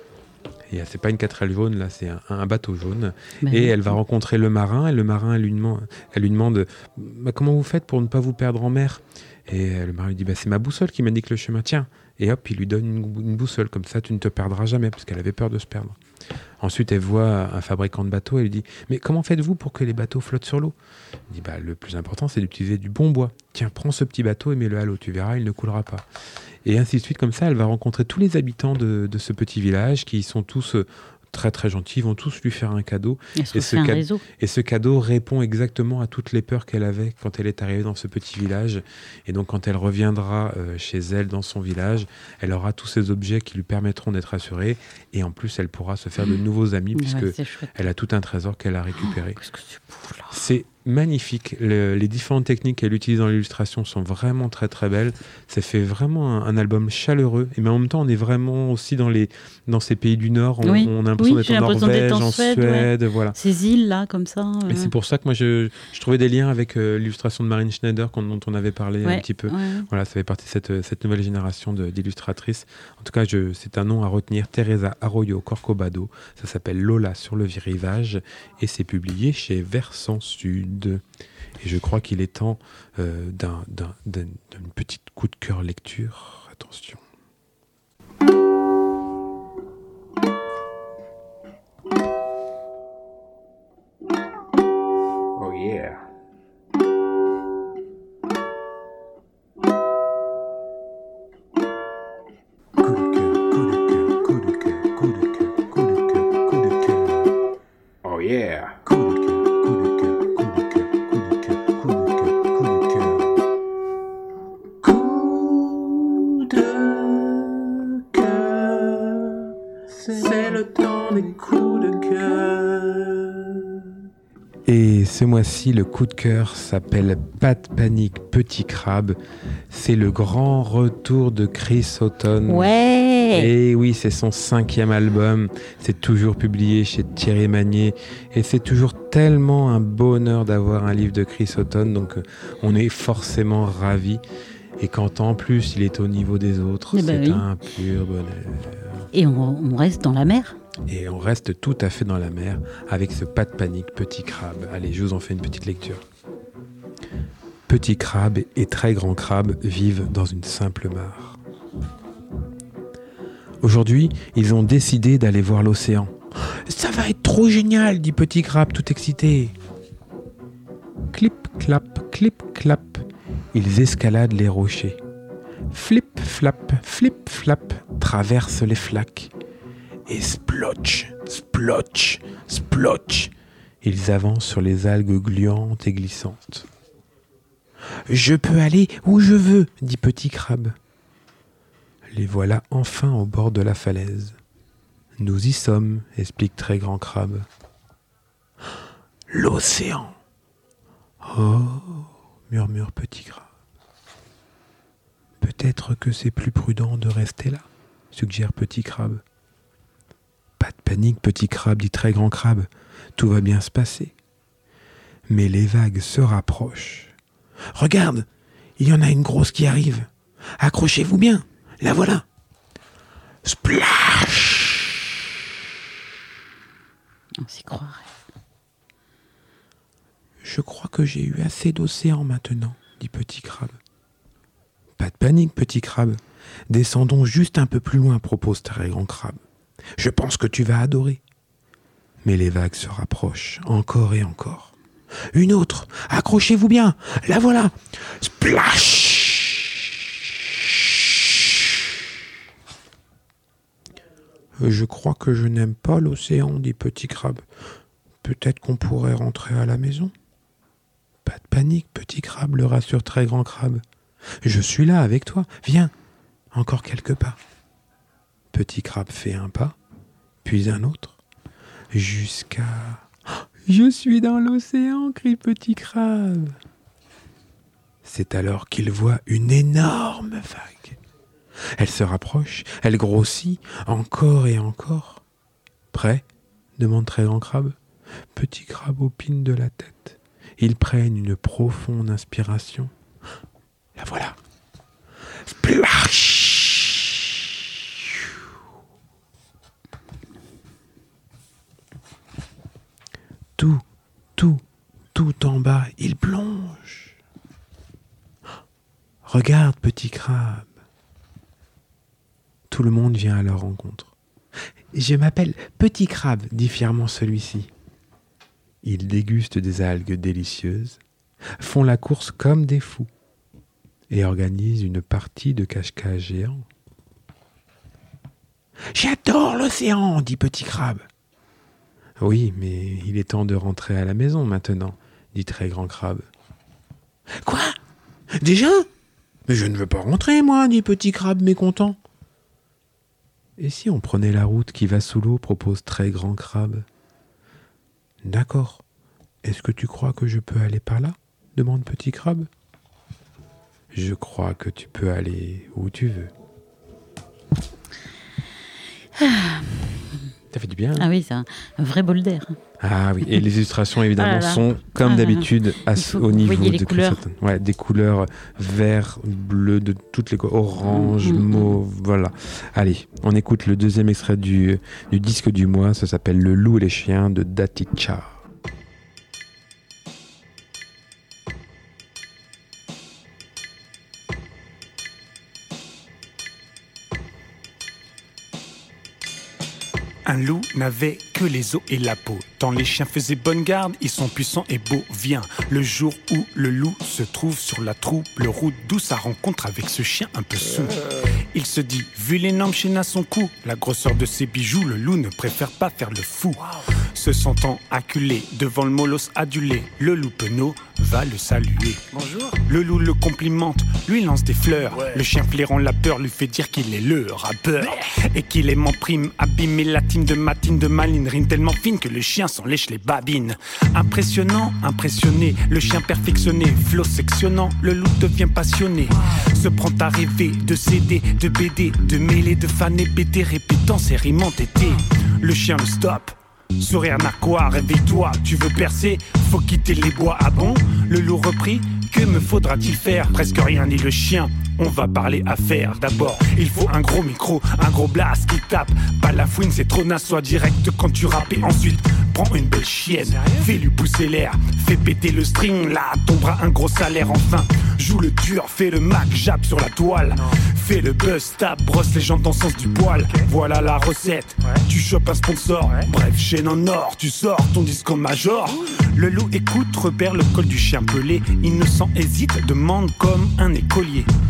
Et c'est pas une 4L jaune, là, c'est un bateau jaune. Et elle va rencontrer le marin. Et le marin, elle lui demande comment vous faites pour ne pas vous perdre en mer ? Et le marin lui dit, c'est ma boussole qui m'indique le chemin, tiens. Et hop, il lui donne une boussole, comme ça tu ne te perdras jamais, parce qu'elle avait peur de se perdre. Ensuite, elle voit un fabricant de bateaux et lui dit, mais comment faites-vous pour que les bateaux flottent sur l'eau ? Il dit, le plus important, c'est d'utiliser du bon bois. Tiens, prends ce petit bateau et mets-le à l'eau, tu verras, il ne coulera pas. Et ainsi de suite, comme ça, elle va rencontrer tous les habitants de ce petit village, qui sont tous... très très gentils, ils vont tous lui faire un cadeau. Et ce cadeau répond exactement à toutes les peurs qu'elle avait quand elle est arrivée dans ce petit village. Et donc quand elle reviendra chez elle dans son village, elle aura tous ces objets qui lui permettront d'être assurée. Et en plus, elle pourra se faire de nouveaux amis puisque elle a tout un trésor qu'elle a récupéré. Qu'est-ce que c'est beau, là. C'est magnifique. Les différentes techniques qu'elle utilise dans l'illustration sont vraiment très très belles. Ça fait vraiment un album chaleureux. Et mais en même temps, on est vraiment aussi dans ces pays du Nord. On a l'impression d'être en Norvège, en Suède. Voilà. Ces îles-là, comme ça. Et c'est pour ça que moi, je trouvais des liens avec l'illustration de Marine Schneider dont on avait parlé un petit peu. Ouais. Voilà, ça fait partie de cette nouvelle génération d'illustratrices. En tout cas, c'est un nom à retenir. Teresa Arroyo Corcovado. Ça s'appelle Lola sur le rivage. Et c'est publié chez Versant Sud. Et je crois qu'il est temps d'une petite coup de cœur lecture. Attention. Oh yeah. Coup de cœur. Oh yeah. Et ce mois-ci, le coup de cœur s'appelle Pas de panique, petit crabe. C'est le grand retour de Chris Houghton. Ouais. Et oui, c'est son 5e album. C'est toujours publié chez Thierry Magnier. Et c'est toujours tellement un bonheur d'avoir un livre de Chris Houghton. Donc, on est forcément ravis. Et quand en plus, il est au niveau des autres, un pur bonheur. Et on reste dans la mer. Et on reste tout à fait dans la mer avec ce Pas de panique, petit crabe. Allez, je vous en fais une petite lecture. Petit crabe et très grand crabe vivent dans une simple mare. Aujourd'hui, ils ont décidé d'aller voir l'océan. Ça va être trop génial, dit petit crabe tout excité. Clip, clap, ils escaladent les rochers. Flip, flap, traversent les flaques. Et splotch, Ils avancent sur les algues gluantes et glissantes. « Je peux aller où je veux, dit Petit Crabe. Les voilà enfin au bord de la falaise. Nous y sommes, explique Très Grand Crabe. L'océan. Oh, murmure Petit Crabe. Peut-être que c'est plus prudent de rester là, suggère Petit Crabe. Pas de panique, Petit Crabe, dit Très Grand Crabe. Tout va bien se passer. Mais les vagues se rapprochent. Regarde, il y en a une grosse qui arrive. Accrochez-vous bien, la voilà. Splash! On s'y croirait. Je crois que j'ai eu assez d'océan maintenant, dit Petit Crabe. Pas de panique, Petit Crabe. Descendons juste un peu plus loin, propose Très Grand Crabe. Je pense que tu vas adorer. Mais les vagues se rapprochent, encore et encore. Une autre, accrochez-vous bien, la voilà. Splash! Je crois que je n'aime pas l'océan, dit Petit Crabe. Peut-être qu'on pourrait rentrer à la maison. Pas de panique, Petit Crabe, le rassure Très Grand Crabe. Je suis là avec toi, viens, encore quelques pas. Petit Crabe fait un pas, puis un autre, jusqu'à... Je suis dans l'océan, crie Petit Crabe. C'est alors qu'il voit une énorme vague. Elle se rapproche, elle grossit, encore et encore. Prêt ? Demande Très Grand Crabe. Petit Crabe opine de la tête. Ils prennent une profonde inspiration. La voilà. Splash! Tout en bas, il plonge. Regarde, Petit Crabe. Tout le monde vient à leur rencontre. Je m'appelle Petit Crabe, dit fièrement celui-ci. Ils dégustent des algues délicieuses, font la course comme des fous et organisent une partie de cache-cache géant. J'adore l'océan, dit Petit Crabe. Oui, mais il est temps de rentrer à la maison maintenant, dit Très Grand Crabe. Quoi ? Déjà ? Mais je ne veux pas rentrer, moi, dit Petit Crabe mécontent. Et si on prenait la route qui va sous l'eau, propose Très Grand Crabe. D'accord. Est-ce que tu crois que je peux aller par là ? Demande Petit Crabe. Je crois que tu peux aller où tu veux. Ça fait du bien. Ah oui, c'est un vrai bol d'air. Ah oui, et les illustrations évidemment sont comme d'habitude au niveau de couleurs. Ouais, des couleurs vert, bleu, de toutes les couleurs, orange, mauve, voilà. Allez, on écoute le deuxième extrait du disque du mois, ça s'appelle Le loup et les chiens de Daticha. Un loup n'avait que les os et la peau. Tant les chiens faisaient bonne garde, ils sont puissants et beaux. Vient le jour où le loup se trouve sur la trouble route, d'où sa rencontre avec ce chien un peu saoul. Il se dit, vu l'énorme chaîne à son cou, la grosseur de ses bijoux, le loup ne préfère pas faire le fou. Se sentant acculé devant le molosse adulé, le loup penaud va le saluer. Bonjour. Le loup le complimente, lui lance des fleurs. Le chien flairant la peur lui fait dire qu'il est le rappeur et qu'il aime en prime abîmer la team de Matine de Maline, rime tellement fine que le chien s'en lèche les babines. Impressionnant, impressionné, le chien perfectionné, flot sectionnant, le loup devient passionné. Se prend à rêver de CD, de BD, de mêlée, de faner, BD, répétant ses rimes entêtées. Le chien le stoppe. Sourire narquois, réveille-toi, tu veux percer, faut quitter les bois, ah bon ? Le loup reprit, que me faudra-t-il faire ? Presque rien ni le chien, on va parler affaires. D'abord, il faut un gros micro, un gros blast qui tape. Pas la fouine, c'est trop naze, sois direct quand tu rappes. Et ensuite, prends une belle chienne, fais-lui pousser l'air, fais péter le string, là tombera un gros salaire. Enfin, joue le dur, fais le Mac, jappe sur la toile. Fais le buzz, tape, brosse les jambes dans le sens du poil. Voilà la recette, tu chopes un sponsor. Bref, chaîne en or, tu sors ton disque en major. Le loup écoute, repère le col du chien pelé. Innocent hésite, demande comme un écolier.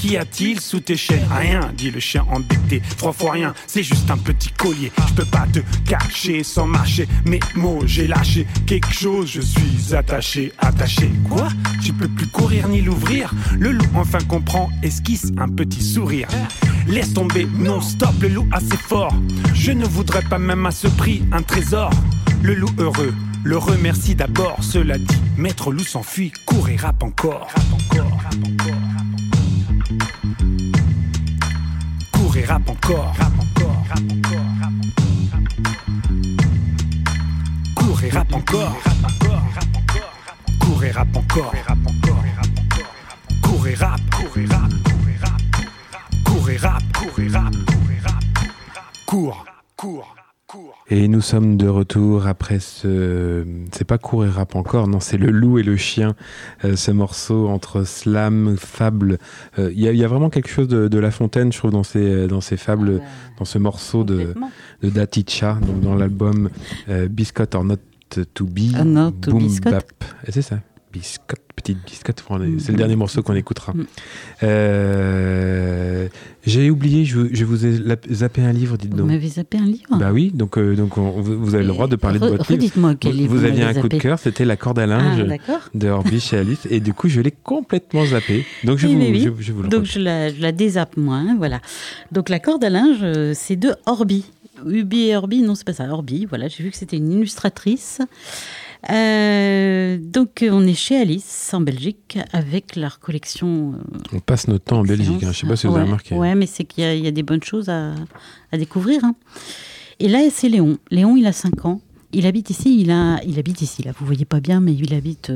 Qu'y a-t-il sous tes chaînes? Rien, dit le chien embêté. 3 fois rien, c'est juste un petit collier. Je peux pas te cacher sans marcher. Mes mots, j'ai lâché quelque chose. Je suis attaché. Quoi? Tu peux plus courir ni l'ouvrir. Le loup enfin comprend, esquisse un petit sourire. Laisse tomber, non stop, le loup assez fort. Je ne voudrais pas même à ce prix un trésor. Le loup heureux, le remercie d'abord. Cela dit, maître loup s'enfuit, court et rappe encore. Court et rappe encore. Court et rappe encore. Court et rappe encore. Court et rappe. Court et rappe. Court et rappe. Court et rappe. Court. Et nous sommes de retour après c'est pas Court et Rap encore, non, c'est Le Loup et le Chien, ce morceau entre slam, fable. Il y a vraiment quelque chose de La Fontaine, je trouve, dans ces fables, dans ce morceau de Daticha, donc dans l'album Biscuit or Not to Be, Boom Bap. Et c'est ça, Biscuit, petite biscotte, c'est le dernier morceau qu'on écoutera. J'ai oublié, je vous ai zappé un livre, dites donc. Vous m'avez zappé un livre? Bah oui, donc vous avez le droit de parler de votre livre. Dites-moi quel livre vous aviez un coup de cœur, c'était La corde à linge de Orbi chez Alice, et du coup je l'ai complètement zappé. Donc je vous le donc je la dézappe moi, hein, voilà. Donc La corde à linge, c'est de Orbi. Ubi et Orbi, non c'est pas ça, Orbi, voilà, j'ai vu que c'était une illustratrice. Donc on est chez Alice en Belgique avec leur collection. On passe notre temps en Belgique, hein. Je ne sais pas si vous avez remarqué. Ouais, mais c'est qu'il y a des bonnes choses à découvrir. Hein. Et là c'est Léon. Léon, il a 5 ans. Il habite ici. Il habite ici. Là, vous voyez pas bien, mais il habite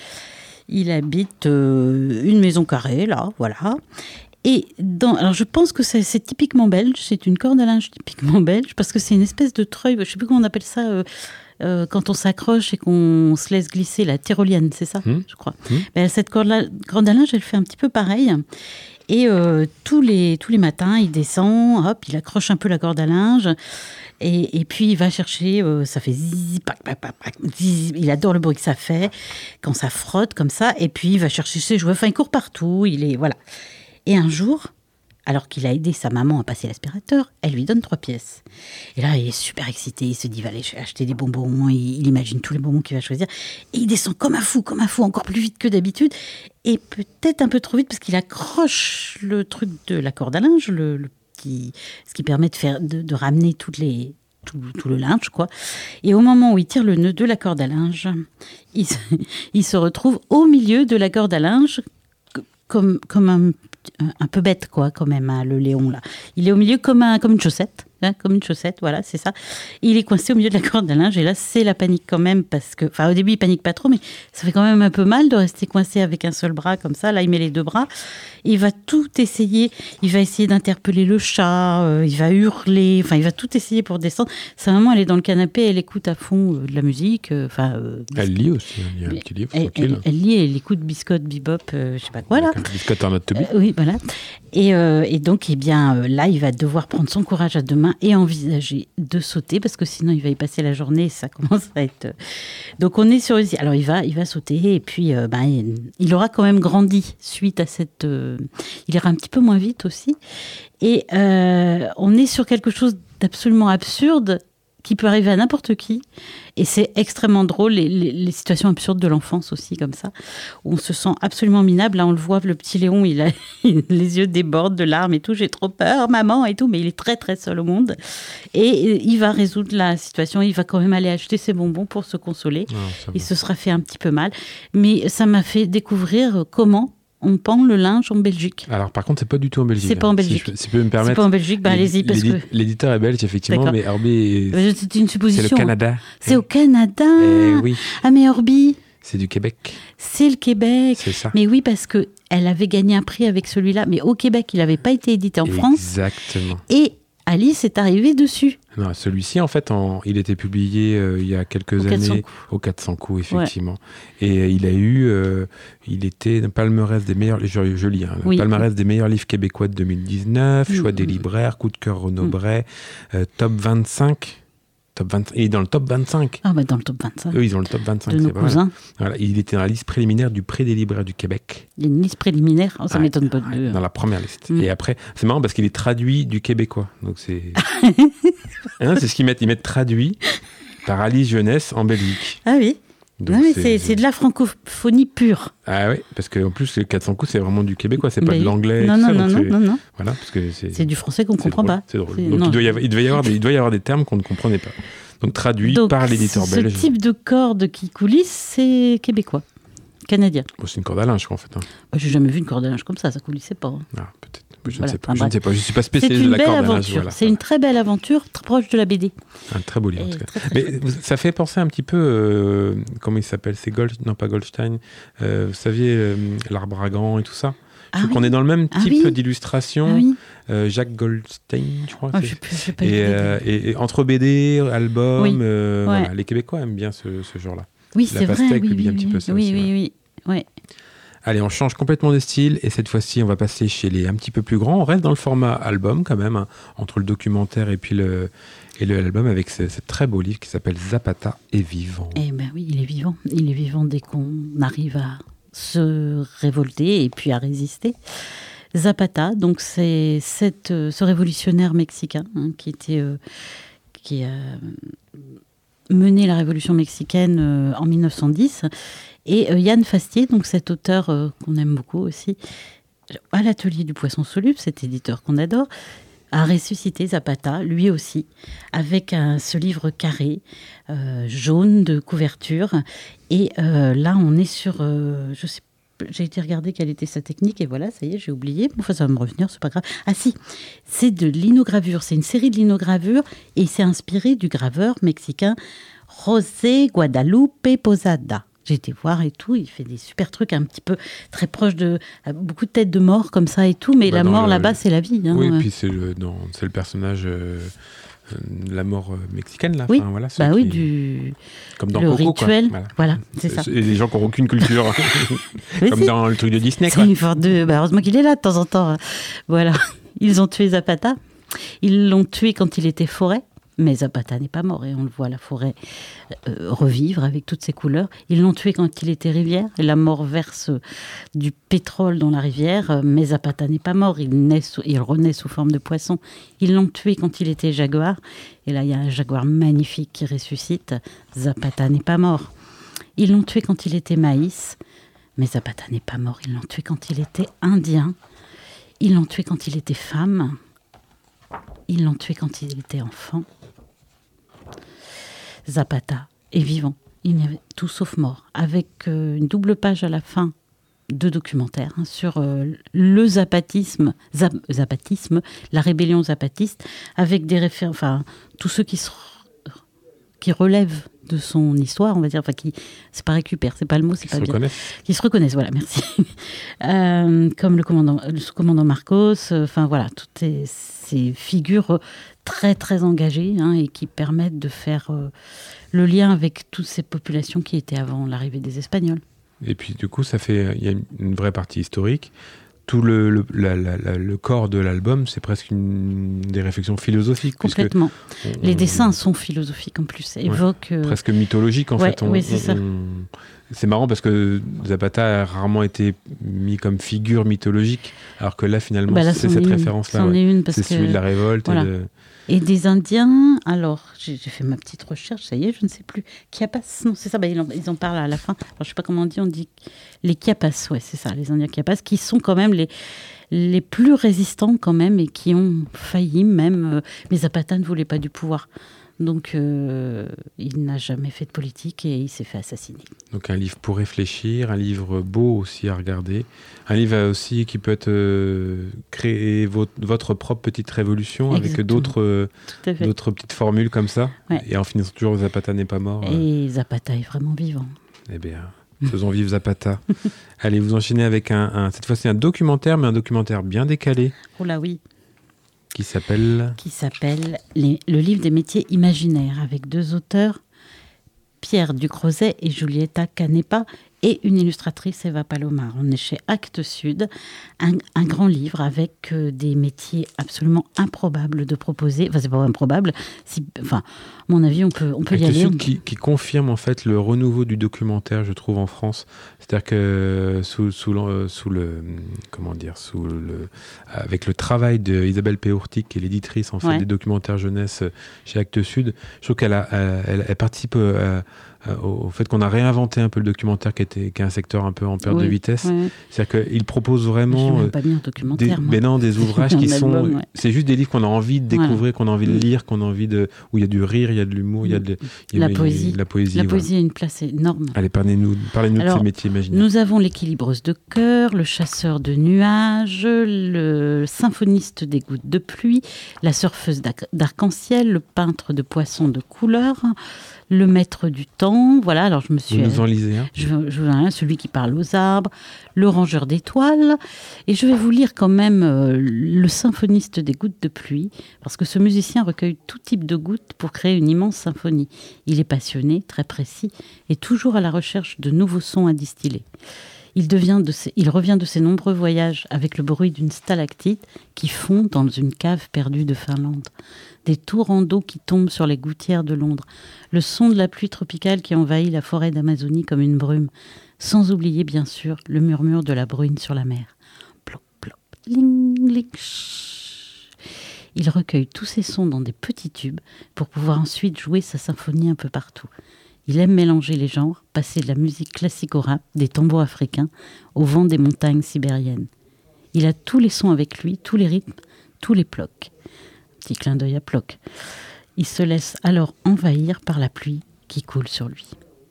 une maison carrée là, voilà. Et alors je pense que c'est typiquement belge. C'est une corde à linge typiquement belge parce que c'est une espèce de treuil. Je ne sais plus comment on appelle ça. Quand on s'accroche et qu'on se laisse glisser, la tyrolienne, c'est ça, je crois. Ben, cette corde à linge, elle fait un petit peu pareil. Et tous les matins, il descend, hop, il accroche un peu la corde à linge. Et puis, il va chercher, ça fait zizi, pac, pac, pac, pac, zizi. Il adore le bruit que ça fait quand ça frotte comme ça. Et puis, il va chercher ses jouets. Enfin, il court partout. Voilà. Et un jour, alors qu'il a aidé sa maman à passer l'aspirateur, elle lui donne 3 pièces. Et là, il est super excité, il se dit, il va aller acheter des bonbons, il imagine tous les bonbons qu'il va choisir. Et il descend comme un fou, encore plus vite que d'habitude. Et peut-être un peu trop vite, parce qu'il accroche le truc de la corde à linge, ce qui permet de ramener tout le linge, quoi. Et au moment où il tire le nœud de la corde à linge, il se retrouve au milieu de la corde à linge, comme un peu bête, quoi, quand même, hein, le Léon, là. Il est au milieu comme une chaussette, hein, voilà, c'est ça. Il est coincé au milieu de la corde à linge, et là, c'est la panique quand même, parce que, au début, il panique pas trop, mais ça fait quand même un peu mal de rester coincé avec un seul bras, comme ça. Là, il met les 2 bras. Il va tout essayer. Il va essayer d'interpeller le chat, il va hurler, il va tout essayer pour descendre. Sa maman, elle est dans le canapé, elle écoute à fond de la musique, elle lit aussi, il y a un petit livre, tranquille. Elle lit, elle écoute Biscotte, Bebop, je sais pas quoi, là. Biscotte or Not to Be. Oui, voilà. Et donc, là, il va devoir prendre son courage à 2 mains et envisager de sauter, parce que sinon, il va y passer la journée et ça commence à être... Donc, on est sur... Alors, il va sauter, et puis, il aura quand même grandi suite à cette... Il ira un petit peu moins vite aussi. Et on est sur quelque chose d'absolument absurde qui peut arriver à n'importe qui. Et c'est extrêmement drôle, les situations absurdes de l'enfance aussi, comme ça, où on se sent absolument minable. Là, on le voit, le petit Léon, il a les yeux débordent de larmes et tout. J'ai trop peur, maman, et tout. Mais il est très, très seul au monde. Et il va résoudre la situation. Il va quand même aller acheter ses bonbons pour se consoler. Il se sera fait un petit peu mal. Mais ça m'a fait découvrir comment on pend le linge en Belgique. Alors, par contre, c'est pas du tout en Belgique. C'est pas en Belgique. Si je peux me permettre. C'est pas en Belgique, allez-y. Parce que... L'éditeur est belge, effectivement, mais Orbi... C'est une supposition. C'est le Canada. C'est au Canada. Oui. Ah, mais Orbi... C'est du Québec. C'est le Québec. C'est ça. Mais oui, parce qu'elle avait gagné un prix avec celui-là, mais au Québec, il n'avait pas été édité en France. Exactement. Et Alice est arrivée dessus. Non, celui-ci, en fait, il était publié il y a quelques années au 400 coups, effectivement. Ouais. Et il était palmarès des meilleurs, je lis, hein, palmarès des meilleurs livres québécois de 2019, choix des libraires, coup de cœur Renaud Bray, top Top 20, il est dans le top 25. Ah, bah dans le top 25. Eux, ils ont le top 25. De nos cousins. Voilà, il était dans la liste préliminaire du prix des libraires du Québec. Il y a une liste préliminaire, ça m'étonne pas de... Dans la première liste. Et après, c'est marrant parce qu'il est traduit du québécois. Donc c'est... c'est ce qu'ils mettent. Ils mettent traduit par Alice Jeunesse en Belgique. Ah oui. Donc non, mais c'est de la francophonie pure. Ah oui, parce qu'en plus, les 400 coups, c'est vraiment du québécois, c'est pas de l'anglais. Non. Voilà, parce que c'est du français qu'on ne comprend pas. C'est drôle. Donc il doit y avoir des termes qu'on ne comprenait pas. Donc traduit par l'éditeur belge. Ce type de corde qui coulisse, c'est québécois, canadien. Bon, c'est une corde à linge, en fait. J'ai jamais vu une corde à linge comme ça coulissait pas. Ah, peut-être. Je ne sais pas. Je ne suis pas spécialiste de la corde à linge. Voilà. C'est une très belle aventure, très proche de la BD. Un très beau livre, en tout cas. Mais ça fait penser un petit peu, comment il s'appelle ? C'est non pas Goldstein. Vous saviez, l'arbre à gants et tout ça. Je trouve qu'on est dans le même type d'illustration. Jacques Goldstein, je crois. Et entre BD, album, voilà, les Québécois aiment bien ce genre-là. Oui, c'est vrai. La pastèque publie un petit peu ça aussi. Oui. Allez, on change complètement de style et cette fois-ci, on va passer chez les un petit peu plus grands. On reste dans le format album quand même, entre le documentaire et puis l'album avec ce très beau livre qui s'appelle Zapata est vivant. Eh ben oui, il est vivant. Il est vivant dès qu'on arrive à se révolter et puis à résister. Zapata, donc c'est ce révolutionnaire mexicain qui a mené la révolution mexicaine en 1910. Et Yann Fastier, donc cet auteur qu'on aime beaucoup aussi, à l'atelier du Poisson Soluble, cet éditeur qu'on adore, a ressuscité Zapata, lui aussi, avec ce livre carré, jaune de couverture. Et là, on est sur... je sais, j'ai été regarder quelle était sa technique, et voilà, ça y est, j'ai oublié. Enfin, ça va me revenir, c'est pas grave. Ah si, c'est de linogravure, c'est une série de linogravures, et c'est inspiré du graveur mexicain José Guadalupe Posada. J'ai été voir et tout, il fait des super trucs un petit peu très proches de... beaucoup de têtes de mort comme ça et tout, mais la mort là-bas, c'est la vie. Oui, puis c'est le personnage... la mort mexicaine, là. Oui, enfin, voilà, comme dans le Coco, rituel. Quoi. Voilà, c'est ça. Et des gens qui n'ont aucune culture, comme dans le truc de Disney. C'est une forme de... heureusement qu'il est là de temps en temps. Voilà, ils ont tué Zapata. Ils l'ont tué quand il était forêt. Mais Zapata n'est pas mort et on le voit la forêt revivre avec toutes ses couleurs. Ils l'ont tué quand il était rivière et la mort verse du pétrole dans la rivière. Mais Zapata n'est pas mort, il renaît sous forme de poisson. Ils l'ont tué quand il était jaguar et là il y a un jaguar magnifique qui ressuscite. Zapata n'est pas mort. Ils l'ont tué quand il était maïs, mais Zapata n'est pas mort. Ils l'ont tué quand il était indien. Ils l'ont tué quand il était femme. Ils l'ont tué quand il était enfant. Zapata est vivant. Il n'y avait tout sauf mort. Avec une double page à la fin de documentaire sur le zapatisme, la rébellion zapatiste, avec des références, enfin, tous ceux qui relèvent de son histoire, on va dire, enfin, c'est pas récupère, c'est pas le mot, c'est pas bien. Qui se reconnaissent, voilà, merci. Comme le sous-commandant Marcos, enfin voilà, toutes ces figures très très engagées et qui permettent de faire le lien avec toutes ces populations qui étaient avant l'arrivée des Espagnols. Et puis du coup, il y a une vraie partie historique. Tout le corps de l'album, c'est presque des réflexions philosophiques. Complètement. Les dessins sont philosophiques en plus, évoquent... presque mythologiques en fait. Oui, c'est ça. C'est marrant parce que Zapata a rarement été mis comme figure mythologique, alors que là finalement c'est cette référence-là. C'est celui de la révolte. Voilà. Et des Indiens, alors j'ai fait ma petite recherche, ça y est, je ne sais plus. Chiapas, non, c'est ça, ils en parlent à la fin. Alors, je ne sais pas comment on dit les Chiapas, ouais, c'est ça, les Indiens Chiapas, qui sont quand même les plus résistants quand même et qui ont failli même. Mais Zapata ne voulait pas du pouvoir. Donc, il n'a jamais fait de politique et il s'est fait assassiner. Donc, un livre pour réfléchir, un livre beau aussi à regarder, un livre aussi qui peut être créer votre propre petite révolution. Exactement. Avec d'autres petites formules comme ça. Ouais. Et en finissant toujours, Zapata n'est pas mort. Et Zapata est vraiment vivant. Eh bien, faisons vivre Zapata. Allez, vous enchaînez avec cette fois-ci un documentaire, mais un documentaire bien décalé. Oh là oui. Qui s'appelle Le livre des métiers imaginaires, avec deux auteurs, Pierre Ducrozet et Julieta Canepa. et une illustratrice, Eva Palomar. On est chez Actes Sud, un grand livre avec des métiers absolument improbables de proposer. Enfin, c'est pas improbable. À mon avis, on peut y aller. Actes Sud qui confirme en fait le renouveau du documentaire, je trouve, en France. C'est-à-dire que avec le travail d'Isabelle Péourtic, qui est l'éditrice en fait des documentaires jeunesse chez Actes Sud, je trouve qu'elle participe au fait qu'on a réinventé un peu le documentaire qui est un secteur un peu en perte de vitesse. Oui. C'est-à-dire qu'il propose vraiment des ouvrages qui sont... C'est juste des livres qu'on a envie de découvrir, qu'on a envie de lire, où il y a du rire, il y a de l'humour, il y a de la poésie. La poésie a une place énorme. Allez, parlez-nous de ces métiers imaginaires. Nous avons l'équilibreuse de cœur, le chasseur de nuages, le symphoniste des gouttes de pluie, la surfeuse d'arc-en-ciel, le peintre de poissons de couleur, le maître du temps, voilà, alors je me suis... Vous nous en lisez un ? Celui qui parle aux arbres, le rangeur d'étoiles, et je vais vous lire quand même le symphoniste des gouttes de pluie, parce que ce musicien recueille tout type de gouttes pour créer une immense symphonie. Il est passionné, très précis, et toujours à la recherche de nouveaux sons à distiller. Il revient de ses nombreux voyages avec le bruit d'une stalactite qui fond dans une cave perdue de Finlande. Des torrents d'eau qui tombent sur les gouttières de Londres. Le son de la pluie tropicale qui envahit la forêt d'Amazonie comme une brume. Sans oublier, bien sûr, le murmure de la bruine sur la mer. Plop, plop, ling, ling, chut. Il recueille tous ces sons dans des petits tubes pour pouvoir ensuite jouer sa symphonie un peu partout. Il aime mélanger les genres, passer de la musique classique au rap, des tambours africains, au vent des montagnes sibériennes. Il a tous les sons avec lui, tous les rythmes, tous les plocs. Petit clin d'œil à Ploc. Il se laisse alors envahir par la pluie qui coule sur lui.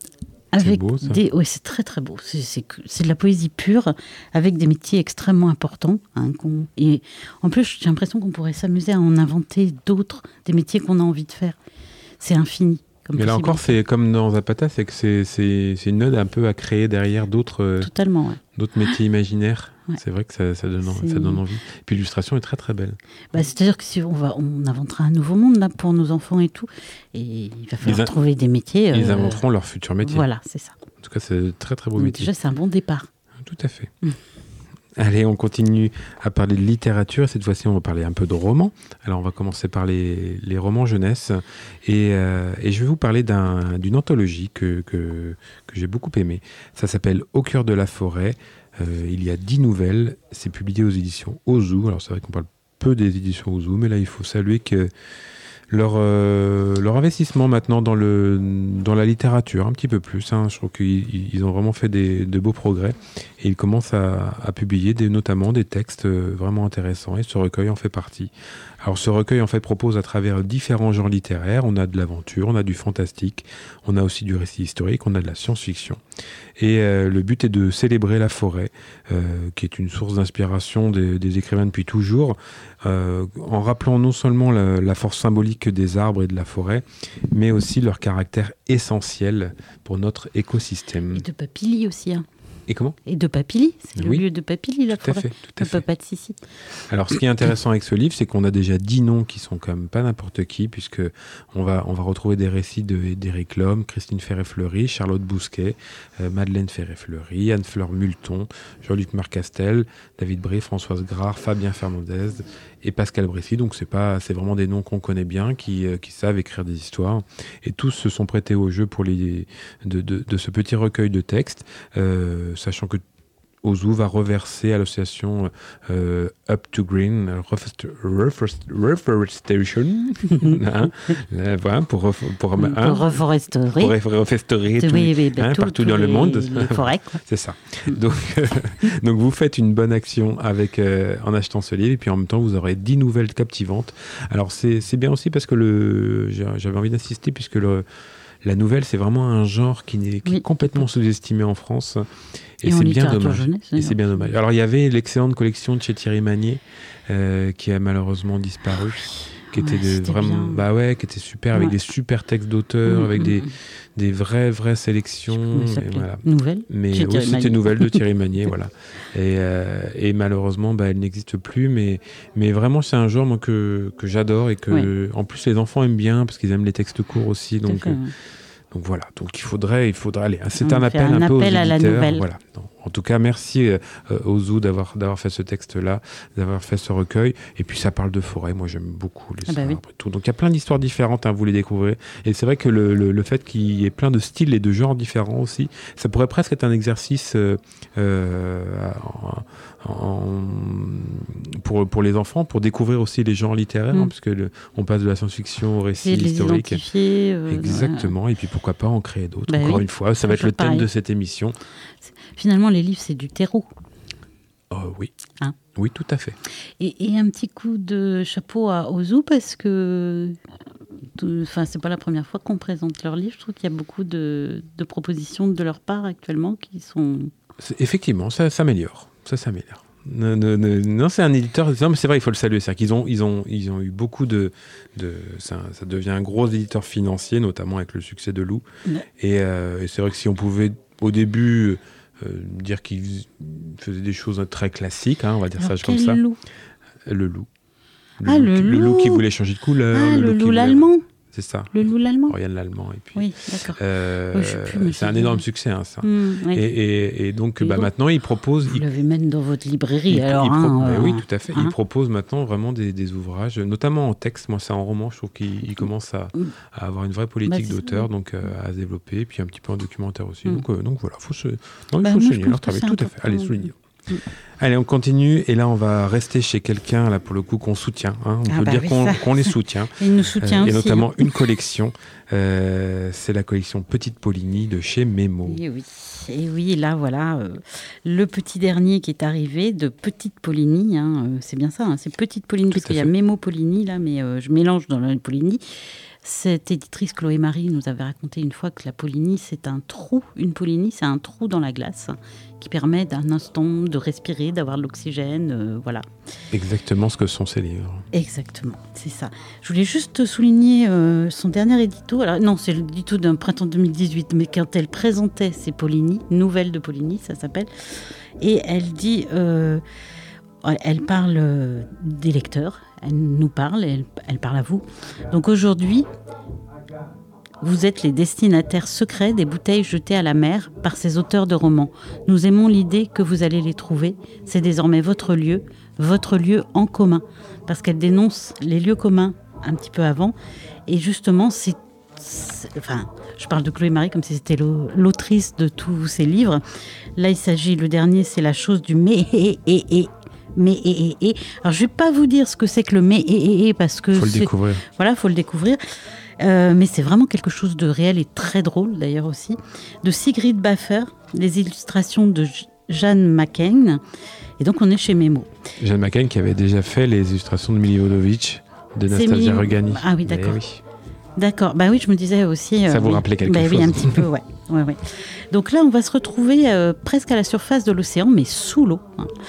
C'est beau, ça. C'est très très beau. C'est de la poésie pure, avec des métiers extrêmement importants. Et en plus, j'ai l'impression qu'on pourrait s'amuser à en inventer d'autres, des métiers qu'on a envie de faire. C'est infini. Mais là encore, c'est comme dans Zapata, c'est que c'est une ode un peu à créer derrière d'autres métiers imaginaires. Ouais. C'est vrai que ça donne envie. Et puis l'illustration est très très belle. C'est-à-dire que si on inventera un nouveau monde là, pour nos enfants et tout, et il va falloir trouver des métiers. Ils inventeront leur futur métier. Voilà, c'est ça. En tout cas, c'est un très très beau métier. Déjà, c'est un bon départ. Tout à fait. Allez, on continue à parler de littérature. Cette fois-ci, on va parler un peu de romans. Alors, on va commencer par les romans jeunesse. Et je vais vous parler d'une anthologie que j'ai beaucoup aimée. Ça s'appelle Au cœur de la forêt. Il y a 10 nouvelles. C'est publié aux éditions Ozu. Alors, c'est vrai qu'on parle peu des éditions Ozu, mais là, il faut saluer que leur investissement maintenant dans la littérature, un petit peu plus. Je trouve qu'ils ont vraiment fait de beaux progrès. Et ils commencent à publier notamment des textes vraiment intéressants. Et ce recueil en fait partie. Alors ce recueil en fait propose à travers différents genres littéraires. On a de l'aventure, on a du fantastique, on a aussi du récit historique, on a de la science-fiction. Et le but est de célébrer la forêt, qui est une source d'inspiration des écrivains depuis toujours, en rappelant non seulement la force symbolique des arbres et de la forêt, mais aussi leur caractère essentiel pour notre écosystème. Et de Papilly aussi, Et comment ? Et de Papilly, c'est le lieu de Papilly, la forêt. Tout à fait. Pas de Sissi. Alors, ce qui est intéressant avec ce livre, c'est qu'on a déjà 10 noms qui sont quand même pas n'importe qui, puisque on va retrouver des récits d'Éric Lhomme, Christine Ferré-Fleury, Charlotte Bousquet, Madeleine Ferré-Fleury, Anne-Fleur Multon, Jean-Luc Marcastel, David Bray, Françoise Grard, Fabien Fernandez et Pascal Bressy. Donc, c'est vraiment des noms qu'on connaît bien, qui savent écrire des histoires. Et tous se sont prêtés au jeu pour de ce petit recueil de textes, sachant que Ozu va reverser à l'association Up to Green Reforestation pour reforester partout dans le monde. Forêts, c'est ça. Donc vous faites une bonne action en achetant ce livre, et puis en même temps vous aurez 10 nouvelles captivantes. Alors c'est bien aussi parce que j'avais envie d'insister, puisque la nouvelle, c'est vraiment un genre qui est complètement sous-estimé en France. Et c'est bien dommage. C'est bien dommage. Alors, il y avait l'excellente collection de chez Thierry Magnier, qui a malheureusement disparu. Qui était qui était super, avec des super textes d'auteurs, avec des vraies sélections. Nouvelles. Mais c'était Nouvelles de Thierry Magnier, voilà. Et malheureusement, elle n'existe plus. Mais vraiment, c'est un genre moi, que j'adore, et que en plus les enfants aiment bien, parce qu'ils aiment les textes courts aussi. Donc voilà, donc il faudrait aller. C'est un appel un peu aux éditeurs. À la nouvelle. Voilà. Donc, en tout cas, merci au Zoo d'avoir fait ce texte-là, d'avoir fait ce recueil. Et puis ça parle de forêt. Moi, j'aime beaucoup les histoires. Après tout. Donc il y a plein d'histoires différentes. Vous les découvrez. Et c'est vrai que le fait qu'il y ait plein de styles et de genres différents aussi, ça pourrait presque être un exercice pour les enfants, pour découvrir aussi les genres littéraires, parce que on passe de la science-fiction au récit historique. Exactement. Et puis pourquoi pas en créer d'autres. Encore une fois, ça va être le thème de cette émission. Finalement, les livres, c'est du terreau. Oui. Oui, tout à fait. Et un petit coup de chapeau au Zoo parce que c'est pas la première fois qu'on présente leurs livres. Je trouve qu'il y a beaucoup de propositions de leur part actuellement qui sont... Effectivement, ça s'améliore. Ça s'améliore. Non, c'est un éditeur. Non, mais c'est vrai, il faut le saluer. C'est qu'ils ont eu beaucoup de ça devient un gros éditeur financier, notamment avec le succès de Lou. Ouais. Et c'est vrai que si on pouvait au début dire qu'ils faisaient des choses très classiques, on va dire ça comme ça. Loup le loup. Le loup qui voulait changer de couleur. Le loup l'allemand. C'est ça. Le loup l'allemand. Oriane l'allemand. Et puis, oui, d'accord. C'est un énorme succès, ça. Oui. Et donc, maintenant, il propose... Vous l'avez même dans votre librairie, oui, tout à fait. Il propose maintenant vraiment des ouvrages, notamment en texte. Moi, c'est en roman. Je trouve qu'il commence à avoir une vraie politique d'auteur, donc à se développer, puis un petit peu en documentaire aussi. Donc voilà, il faut souligner leur travail. Tout à fait. Allez, souligner. Allez, on continue et là on va rester chez quelqu'un là pour le coup qu'on soutient. On peut dire qu'on les soutient. Il nous soutient aussi. Et notamment une collection, c'est la collection Petite Poligny de chez Mémo. Et oui, là voilà, le petit dernier qui est arrivé de Petite Poligny, c'est bien ça, c'est Petite Poligny parce qu'il y a Mémo Poligny là, mais je mélange dans la Poligny. Cette éditrice Chloé Marie nous avait raconté une fois que la Poligny, une Poligny, c'est un trou dans la glace qui permet d'un instant de respirer, d'avoir de l'oxygène, voilà. Exactement ce que sont ces livres. Exactement, c'est ça. Je voulais juste souligner son dernier édito. Alors non, c'est l'édito d'un printemps 2018, mais quand elle présentait ses Poligny, Nouvelles de Poligny, ça s'appelle, et elle dit... elle parle des lecteurs, elle nous parle, elle parle à vous. Donc aujourd'hui, vous êtes les destinataires secrets des bouteilles jetées à la mer par ces auteurs de romans. Nous aimons l'idée que vous allez les trouver. C'est désormais votre lieu en commun. Parce qu'elle dénonce les lieux communs un petit peu avant. Et justement, je parle de Chloé Marie comme si c'était l'autrice de tous ces livres. Là, il s'agit, le dernier, c'est La chose du mais Alors, je vais pas vous dire ce que c'est que le mais parce que faut le découvrir. Voilà, faut le découvrir. Mais c'est vraiment quelque chose de réel et très drôle d'ailleurs aussi. De Sigrid Baffer, les illustrations de Jeanne McCain. Et donc on est chez Mémo. Jeanne McCain qui avait déjà fait les illustrations de Milivojevic, de Nastasia Regani. Ah oui, d'accord. D'accord, bah oui, je me disais aussi... Ça vous rappelait quelque chose. Oui, un petit peu, ouais. Donc là, on va se retrouver presque à la surface de l'océan, mais sous l'eau,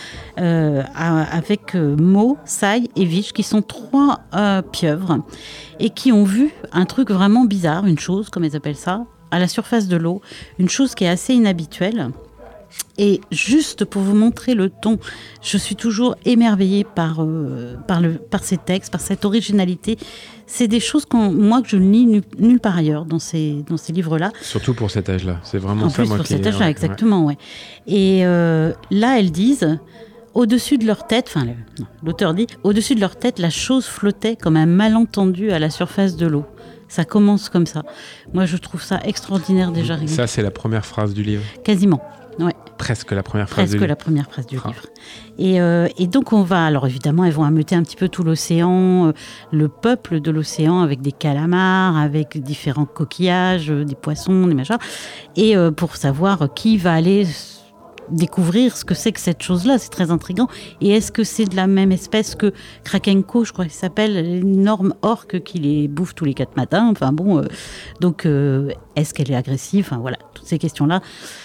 avec Mo, Sai et Vich, qui sont 3 pieuvres, et qui ont vu un truc vraiment bizarre, une chose, comme elles appellent ça, à la surface de l'eau, une chose qui est assez inhabituelle. Et juste pour vous montrer le ton, je suis toujours émerveillée par ces textes, par cette originalité. C'est des choses que je ne lis nulle part ailleurs dans ces livres-là. Surtout pour cet âge-là, c'est vraiment en ça. Pour cet âge-là, exactement, ouais. Et là, elles disent, au-dessus de leur tête, l'auteur dit, au-dessus de leur tête, la chose flottait comme un malentendu à la surface de l'eau. Ça commence comme ça. Moi, je trouve ça extraordinaire déjà. Ça, c'est la première phrase du livre. Quasiment. Ouais. Presque la première phrase du livre. Et donc on va, alors évidemment, elles vont ameuter un petit peu tout l'océan, le peuple de l'océan avec des calamars, avec différents coquillages, des poissons, des machins, et pour savoir qui va aller découvrir ce que c'est que cette chose-là, c'est très intriguant. Et est-ce que c'est de la même espèce que Krakenko, je crois qu'il s'appelle, l'énorme orque qui les bouffe tous les 4 matins. Enfin bon, donc est-ce qu'elle est agressive? Enfin voilà, toutes ces questions-là.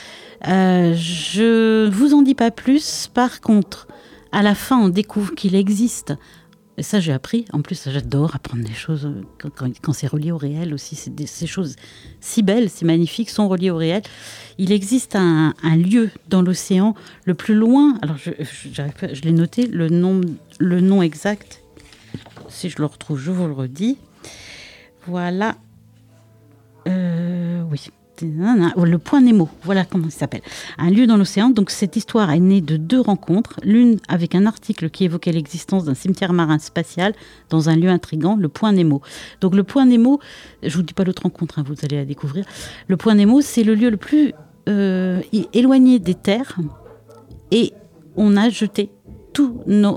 Je vous en dis pas plus. Par contre, à la fin, on découvre qu'il existe. Et ça, j'ai appris. En plus, j'adore apprendre des choses quand c'est relié au réel aussi. Ces choses si belles, si magnifiques sont reliées au réel. Il existe un lieu dans l'océan le plus loin. Alors, je l'ai noté, le nom exact. Si je le retrouve, je vous le redis. Voilà. Le Point Nemo, voilà comment il s'appelle. Un lieu dans l'océan. Donc cette histoire est née de 2 rencontres, l'une avec un article qui évoquait l'existence d'un cimetière marin spatial dans un lieu intrigant, le Point Nemo. Donc le Point Nemo, je vous dis pas l'autre rencontre, vous allez la découvrir. Le Point Nemo, c'est le lieu le plus éloigné des terres, et on a jeté tous nos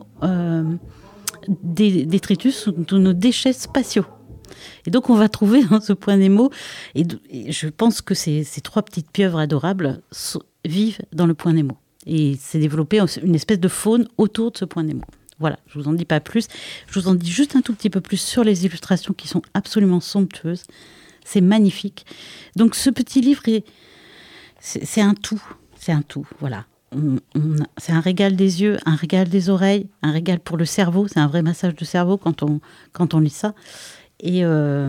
détritus, tous nos déchets spatiaux. Et donc, on va trouver dans ce Point Nemo, et je pense que ces 3 petites pieuvres adorables vivent dans le Point Nemo. Et s'est développé une espèce de faune autour de ce Point Nemo. Voilà, je ne vous en dis pas plus. Je vous en dis juste un tout petit peu plus sur les illustrations qui sont absolument somptueuses. C'est magnifique. Donc, ce petit livre, c'est un tout. C'est un tout, voilà. C'est un régal des yeux, un régal des oreilles, un régal pour le cerveau. C'est un vrai massage de cerveau quand on lit ça. Et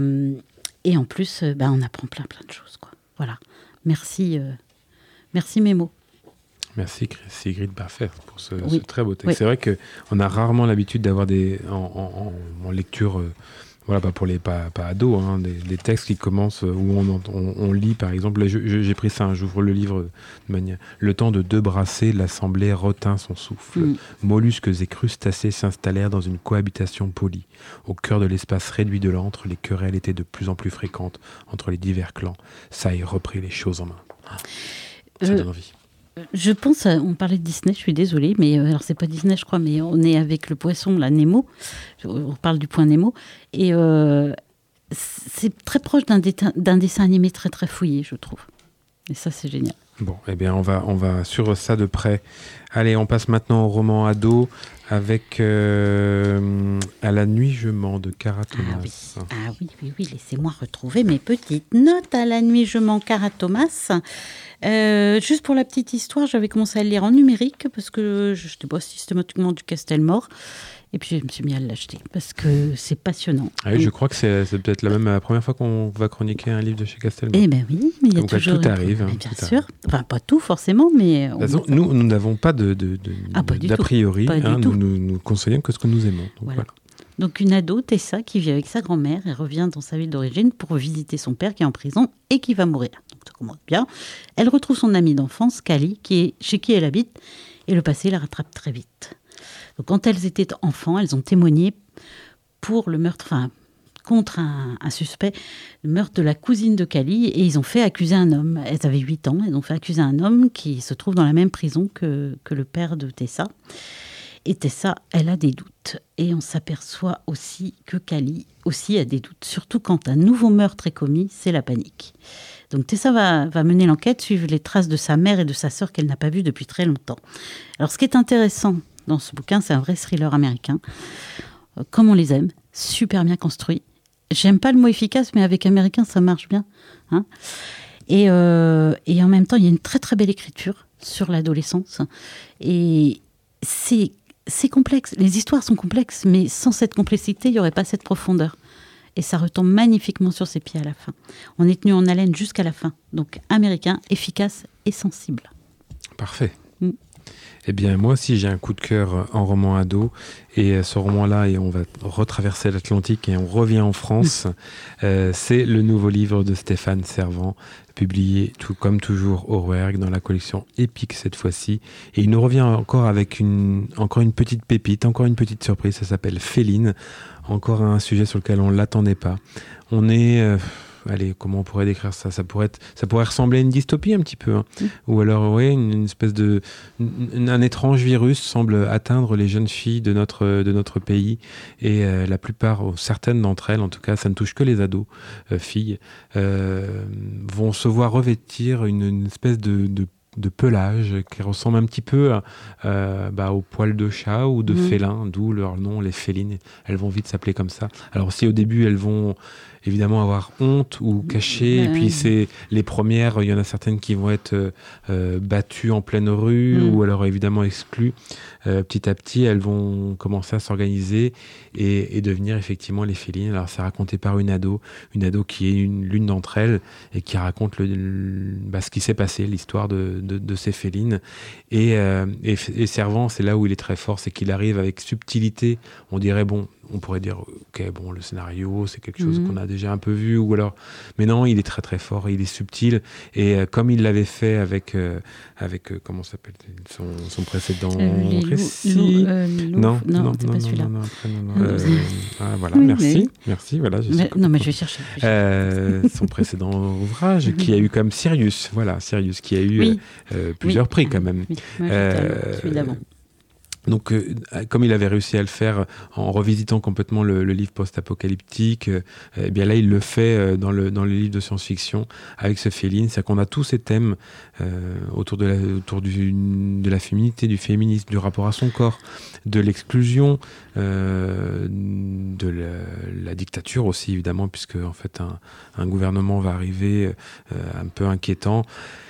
en plus, on apprend plein de choses, quoi. Voilà. Merci Mémo. Merci Sigrid Barfer pour ce très beau texte. Oui. C'est vrai qu'on a rarement l'habitude d'avoir en lecture, pour les pas ados, des textes qui commencent où on lit, par exemple. Là, j'ai pris ça, j'ouvre le livre de manière. Le temps de 2 brassées, l'assemblée retint son souffle. Mollusques et crustacés s'installèrent dans une cohabitation polie. Au cœur de l'espace réduit de l'antre, les querelles étaient de plus en plus fréquentes entre les divers clans. Saï reprit les choses en main. Ça donne envie. Je pense, on parlait de Disney, je suis désolée, mais alors c'est pas Disney, je crois, mais on est avec le poisson, là, Nemo. On parle du Point Nemo. Et c'est très proche d'un dessin animé très, très fouillé, je trouve. Et ça, c'est génial. Bon, eh bien, on va suivre ça de près. Allez, on passe maintenant au roman ado avec À la nuit je mens de Cara Thomas. Ah oui, laissez-moi retrouver mes petites notes. À la nuit je mens, Cara Thomas. Juste pour la petite histoire, j'avais commencé à le lire en numérique parce que je n'étais pas systématiquement du Castelmore. Et puis je me suis mis à l'acheter parce que c'est passionnant. Ah oui, je crois que c'est peut-être la première fois qu'on va chroniquer un livre de chez Castelmore. Eh bien oui, mais il y a toujours... Tout arrive. Bien sûr. Enfin, pas tout forcément, mais... Nous n'avons pas d'a priori. Nous conseillons que ce que nous aimons. Donc, voilà. Donc une ado, Tessa, qui vit avec sa grand-mère et revient dans sa ville d'origine pour visiter son père qui est en prison et qui va mourir. Donc ça commence bien. Elle retrouve son amie d'enfance, Kali, chez qui elle habite, et le passé la rattrape très vite. Donc, quand elles étaient enfants, elles ont témoigné pour le meurtre, contre un suspect, le meurtre de la cousine de Kali, et ils ont fait accuser un homme. Elles avaient 8 ans, elles ont fait accuser un homme qui se trouve dans la même prison que le père de Tessa. Et Tessa, elle a des doutes. Et on s'aperçoit aussi que Kali aussi a des doutes. Surtout quand un nouveau meurtre est commis, c'est la panique. Donc Tessa va mener l'enquête, suivre les traces de sa mère et de sa sœur qu'elle n'a pas vues depuis très longtemps. Alors ce qui est intéressant dans ce bouquin, c'est un vrai thriller américain. Comme on les aime, super bien construit. J'aime pas le mot efficace, mais avec américain, ça marche bien. Et en même temps, il y a une très très belle écriture sur l'adolescence. Et c'est complexe. Les histoires sont complexes, mais sans cette complexité, il n'y aurait pas cette profondeur. Et ça retombe magnifiquement sur ses pieds à la fin. On est tenu en haleine jusqu'à la fin. Donc américain, efficace et sensible. Parfait. Eh bien, moi aussi, j'ai un coup de cœur en roman ado. Et ce roman-là, et on va retraverser l'Atlantique et on revient en France, c'est le nouveau livre de Stéphane Servan, publié comme toujours au Rouergue dans la collection Épique cette fois-ci. Et il nous revient encore avec encore une petite pépite, encore une petite surprise. Ça s'appelle Féline. Encore un sujet sur lequel on ne l'attendait pas. On est... allez, comment on pourrait décrire ça ? Ça pourrait ressembler à une dystopie un petit peu. Ou alors, une espèce un étrange virus semble atteindre les jeunes filles de notre pays. Et la plupart, certaines d'entre elles, en tout cas, ça ne touche que les ados, filles, vont se voir revêtir une espèce de pelage qui ressemble un petit peu au poil de chat ou de félin, d'où leur nom, les félines. Elles vont vite s'appeler comme ça. Alors si au début elles vont évidemment avoir honte ou cacher, et puis c'est les premières, il y en a certaines qui vont être battues en pleine rue ou alors évidemment exclues. Petit à petit, elles vont commencer à s'organiser et devenir effectivement les félines. Alors c'est raconté par une ado qui est l'une d'entre elles et qui raconte ce qui s'est passé, l'histoire de ces félines. Et Servan, c'est là où il est très fort, c'est qu'il arrive avec subtilité, on dirait on pourrait dire, ok, bon, le scénario, c'est quelque chose qu'on a déjà un peu vu, ou alors... Mais non, il est très très fort, il est subtil, et comme il l'avait fait avec comment s'appelle son précédent récit. Non, c'est pas celui-là. Voilà, merci, voilà. Non, mais je vais chercher. Son précédent ouvrage, qui a eu comme Sirius, qui a eu plusieurs prix quand même. Celui d'avant. Donc, comme il avait réussi à le faire en revisitant complètement le livre post-apocalyptique, eh bien là, il le fait dans le livre de science-fiction avec ce Féline. C'est-à-dire qu'on a tous ces thèmes autour de la féminité, du féminisme, du rapport à son corps, de l'exclusion, de la dictature aussi, évidemment, puisque en fait, un gouvernement va arriver un peu inquiétant.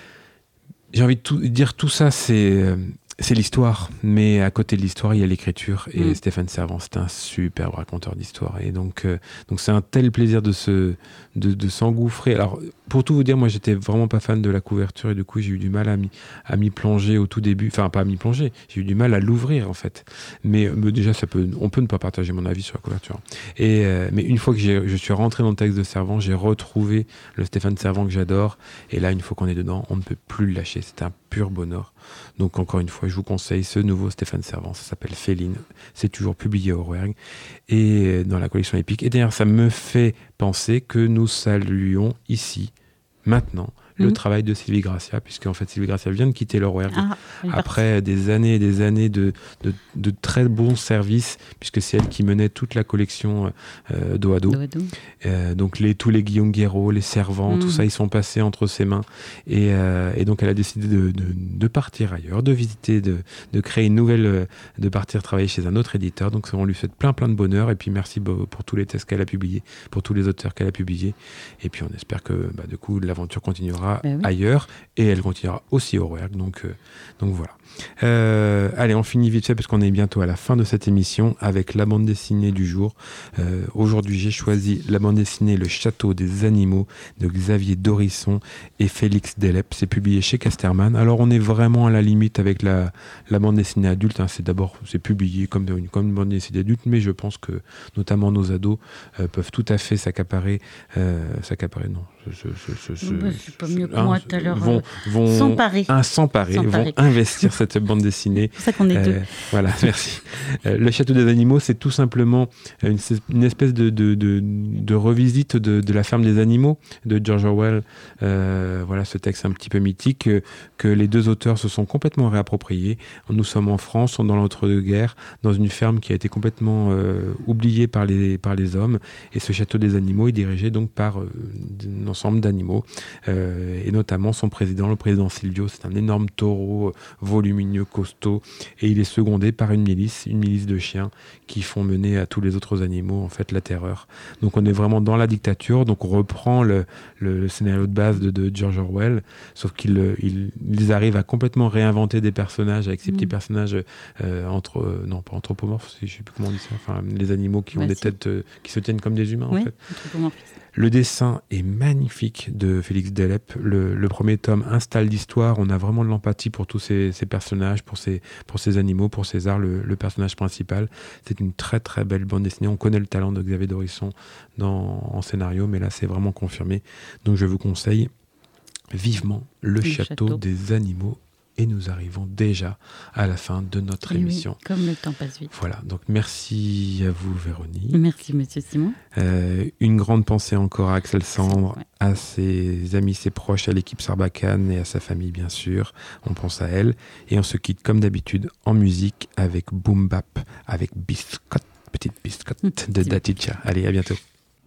J'ai envie de dire tout ça, c'est l'histoire, mais à côté de l'histoire, il y a l'écriture. Et Stéphane Servan, c'est un superbe raconteur d'histoire. Et donc c'est un tel plaisir de s'engouffrer. Alors, pour tout vous dire, moi, j'étais vraiment pas fan de la couverture et du coup, j'ai eu du mal à m'y plonger au tout début. Enfin, pas à m'y plonger, j'ai eu du mal à l'ouvrir, en fait. Mais déjà, on peut ne pas partager mon avis sur la couverture. Mais une fois que je suis rentré dans le texte de Servan, j'ai retrouvé le Stéphane Servan que j'adore. Et là, une fois qu'on est dedans, on ne peut plus le lâcher. C'est un pur bonheur. Donc, encore une fois, je vous conseille ce nouveau Stéphane Servan. Ça s'appelle Féline. C'est toujours publié au Rouergue et dans la collection Épique. Et d'ailleurs, ça me fait penser que nous saluons ici, maintenant, le travail de Sylvie Gracia, puisque en fait Sylvie Gracia vient de quitter le Rouergue après des années et des années de très bons services, puisque c'est elle qui menait toute la collection dos à dos. Donc tous les Guillaume Guéraud, les Servants, tout ça, ils sont passés entre ses mains. Et donc elle a décidé de partir ailleurs, de visiter, de créer une nouvelle, de partir travailler chez un autre éditeur. Donc on lui souhaite plein de bonheur. Et puis merci pour tous les textes qu'elle a publiés, pour tous les auteurs qu'elle a publiés. Et puis on espère que du coup l'aventure continuera ailleurs, et elle continuera aussi au Rouergue, donc voilà. Allez, on finit vite fait parce qu'on est bientôt à la fin de cette émission avec la bande dessinée du jour. Aujourd'hui, j'ai choisi la bande dessinée Le Château des Animaux de Xavier Dorisson et Félix Delep. C'est publié chez Casterman. Alors, on est vraiment à la limite avec la bande dessinée adulte. C'est publié comme une bande dessinée adulte, mais je pense que notamment nos ados peuvent tout à fait s'accaparer. Non. C'est pas mieux que moi tout à l'heure. S'emparer. Vont investir cette bande dessinée. C'est pour ça qu'on est deux. Voilà, merci. Le Château des Animaux, c'est tout simplement une espèce de revisite de la ferme des animaux de George Orwell. Voilà, ce texte un petit peu mythique que les deux auteurs se sont complètement réappropriés. Nous sommes en France, dans l'entre-deux-guerres, dans une ferme qui a été complètement oubliée par les hommes. Et ce Château des Animaux est dirigé donc par un ensemble d'animaux, et notamment son président, le président Silvio. C'est un énorme taureau volumineux, costaud, et il est secondé par une milice de chiens qui font mener à tous les autres animaux en fait la terreur. Donc on est vraiment dans la dictature. Donc on reprend le scénario de base de George Orwell, sauf qu'ils arrivent à complètement réinventer des personnages avec ces petits personnages non pas anthropomorphes, je sais plus comment on dit ça, enfin les animaux qui ont des têtes qui se tiennent comme des humains en fait. Le dessin est magnifique de Félix Delep. Le premier tome installe l'histoire. On a vraiment de l'empathie pour tous ces personnages, pour ces animaux, pour César, le personnage principal. C'est une très très belle bande dessinée. On connaît le talent de Xavier Dorisson en scénario, mais là c'est vraiment confirmé. Donc je vous conseille vivement Le Château des Animaux. Et nous arrivons déjà à la fin de notre émission. Comme le temps passe vite. Voilà, donc merci à vous Véronique. Merci Monsieur Simon. Une grande pensée encore à Axel Sandre, à ses amis, ses proches, à l'équipe Sarbacane et à sa famille bien sûr. On pense à elle. Et on se quitte comme d'habitude en musique avec Boom Bap, avec Biscotte, petite biscotte de Daticha. Allez, à bientôt.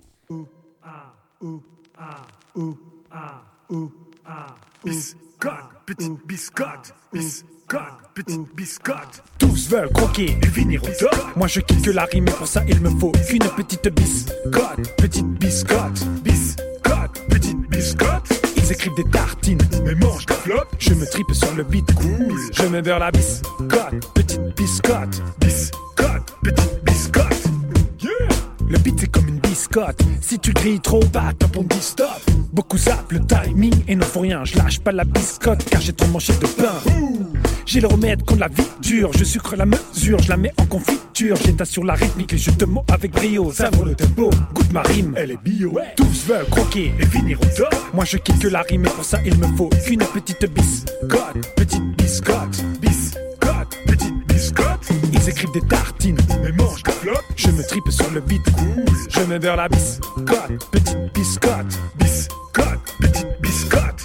Petite biscotte, petite biscotte. Tous veulent croquer et finir au top. Moi je quitte que la rime et pour ça il me faut qu'une petite biscotte. Petite biscotte, petite biscotte. Ils écrivent des tartines mais mangent des flops. Je me tripe sur le beat, cool. Je me beurre la biscotte. Petite biscotte, petite biscotte. Yeah. Le beat c'est comme une biscotte. Si tu grilles trop bas, top on dit stop. Beaucoup zappent le timing et ne font rien. Je lâche pas la biscotte car j'ai trop mangé de pain. J'ai le remède contre la vie dure. Je sucre la mesure, je la mets en confiture. J'étais sur la rythmique et je te mots avec brio. Savre le tempo, goûte ma rime, elle est bio. Tous veulent croquer et finir au top. Moi je quitte que la rime et pour ça il me faut qu'une petite biscotte. Petite biscotte, biscotte, petite biscotte. Ils écrivent des tartines, mais mangent des flottes. Je me tripe sur le beat, cool. Je me beurre la biscotte, petite biscotte, biscotte, petite biscotte.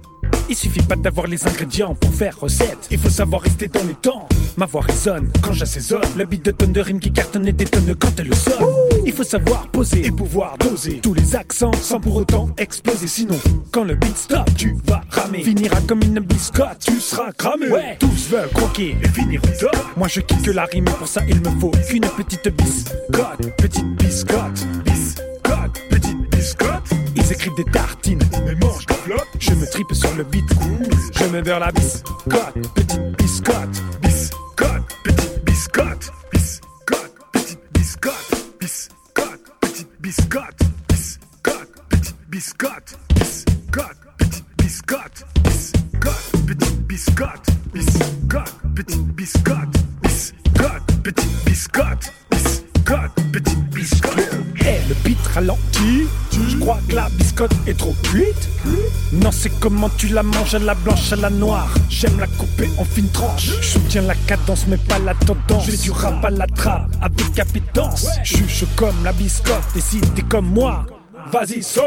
Il suffit pas d'avoir les ingrédients pour faire recette. Il faut savoir rester dans les temps. Ma voix résonne quand j'assaisonne. Le beat de tonnes de rimes qui cartonne et détonne quand elle sonne. Il faut savoir poser et pouvoir doser tous les accents sans pour autant exploser. Sinon, quand le beat stop, tu vas ramer. Finira comme une biscotte, tu seras cramé. Ouais, tous veulent croquer et finir au top. Moi je quitte que la rime et pour ça il me faut qu'une petite biscotte. Petite biscotte, biscotte, petite biscotte. Ils écrivent des tartines, mais mangent des flottes. Je me tripe sur le beat, cool. Je me beurre la biscotte, petite biscotte, biscotte, petite biscotte, biscotte, petite biscotte, biscotte, petite biscotte, biscotte, petite biscotte, biscotte, petite biscotte, biscotte, petite biscotte, biscotte, petite biscotte, biscotte, petite biscotte, biscotte, petite biscotte. Hey, le beat ralentit. Je crois que la biscotte est trop cuite. Non, c'est comment tu la manges, à la blanche, à la noire. J'aime la couper en fines tranches. Je soutiens la cadence mais pas la tendance. Je fais du rap à la trappe avec appétence. Juge comme la biscotte et si t'es comme moi, vas-y saute.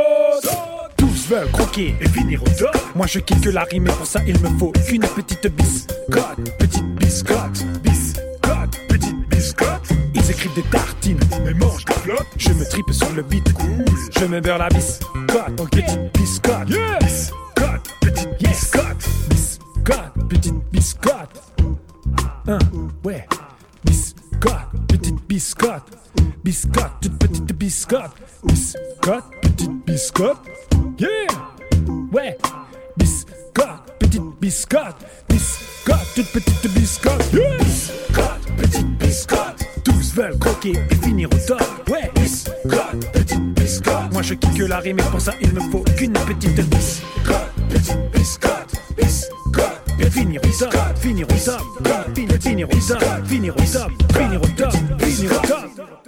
Tous veulent croquer et finir au top. Moi je quitte que la rime et pour ça il me faut qu'une petite biscotte. Petite biscotte, biscotte, petite biscotte. Ils écrivent des tartines, mais mangent des flottes. Je me tripe sur le beat, cool. Je me beurre la biscotte, petite biscotte, yeah. Biscotte, petite biscotte, biscotte, petite biscotte. Ouais, biscotte, petite biscotte, biscotte, toute petite biscotte, biscotte, petite biscotte, yeah. Ouais, biscotte, petite biscotte, biscotte, toute petite biscotte, yeah. Biscotte, petite biscotte. Tous veulent croquer et finir au top. Ouais, biscotte, petite biscotte. Moi je kick que la rime et pour ça il me faut qu'une petite biscotte. Petite biscotte, biscotte. Et finir au top, finir au top, finir au top, finir au top, finir au top, finir au top.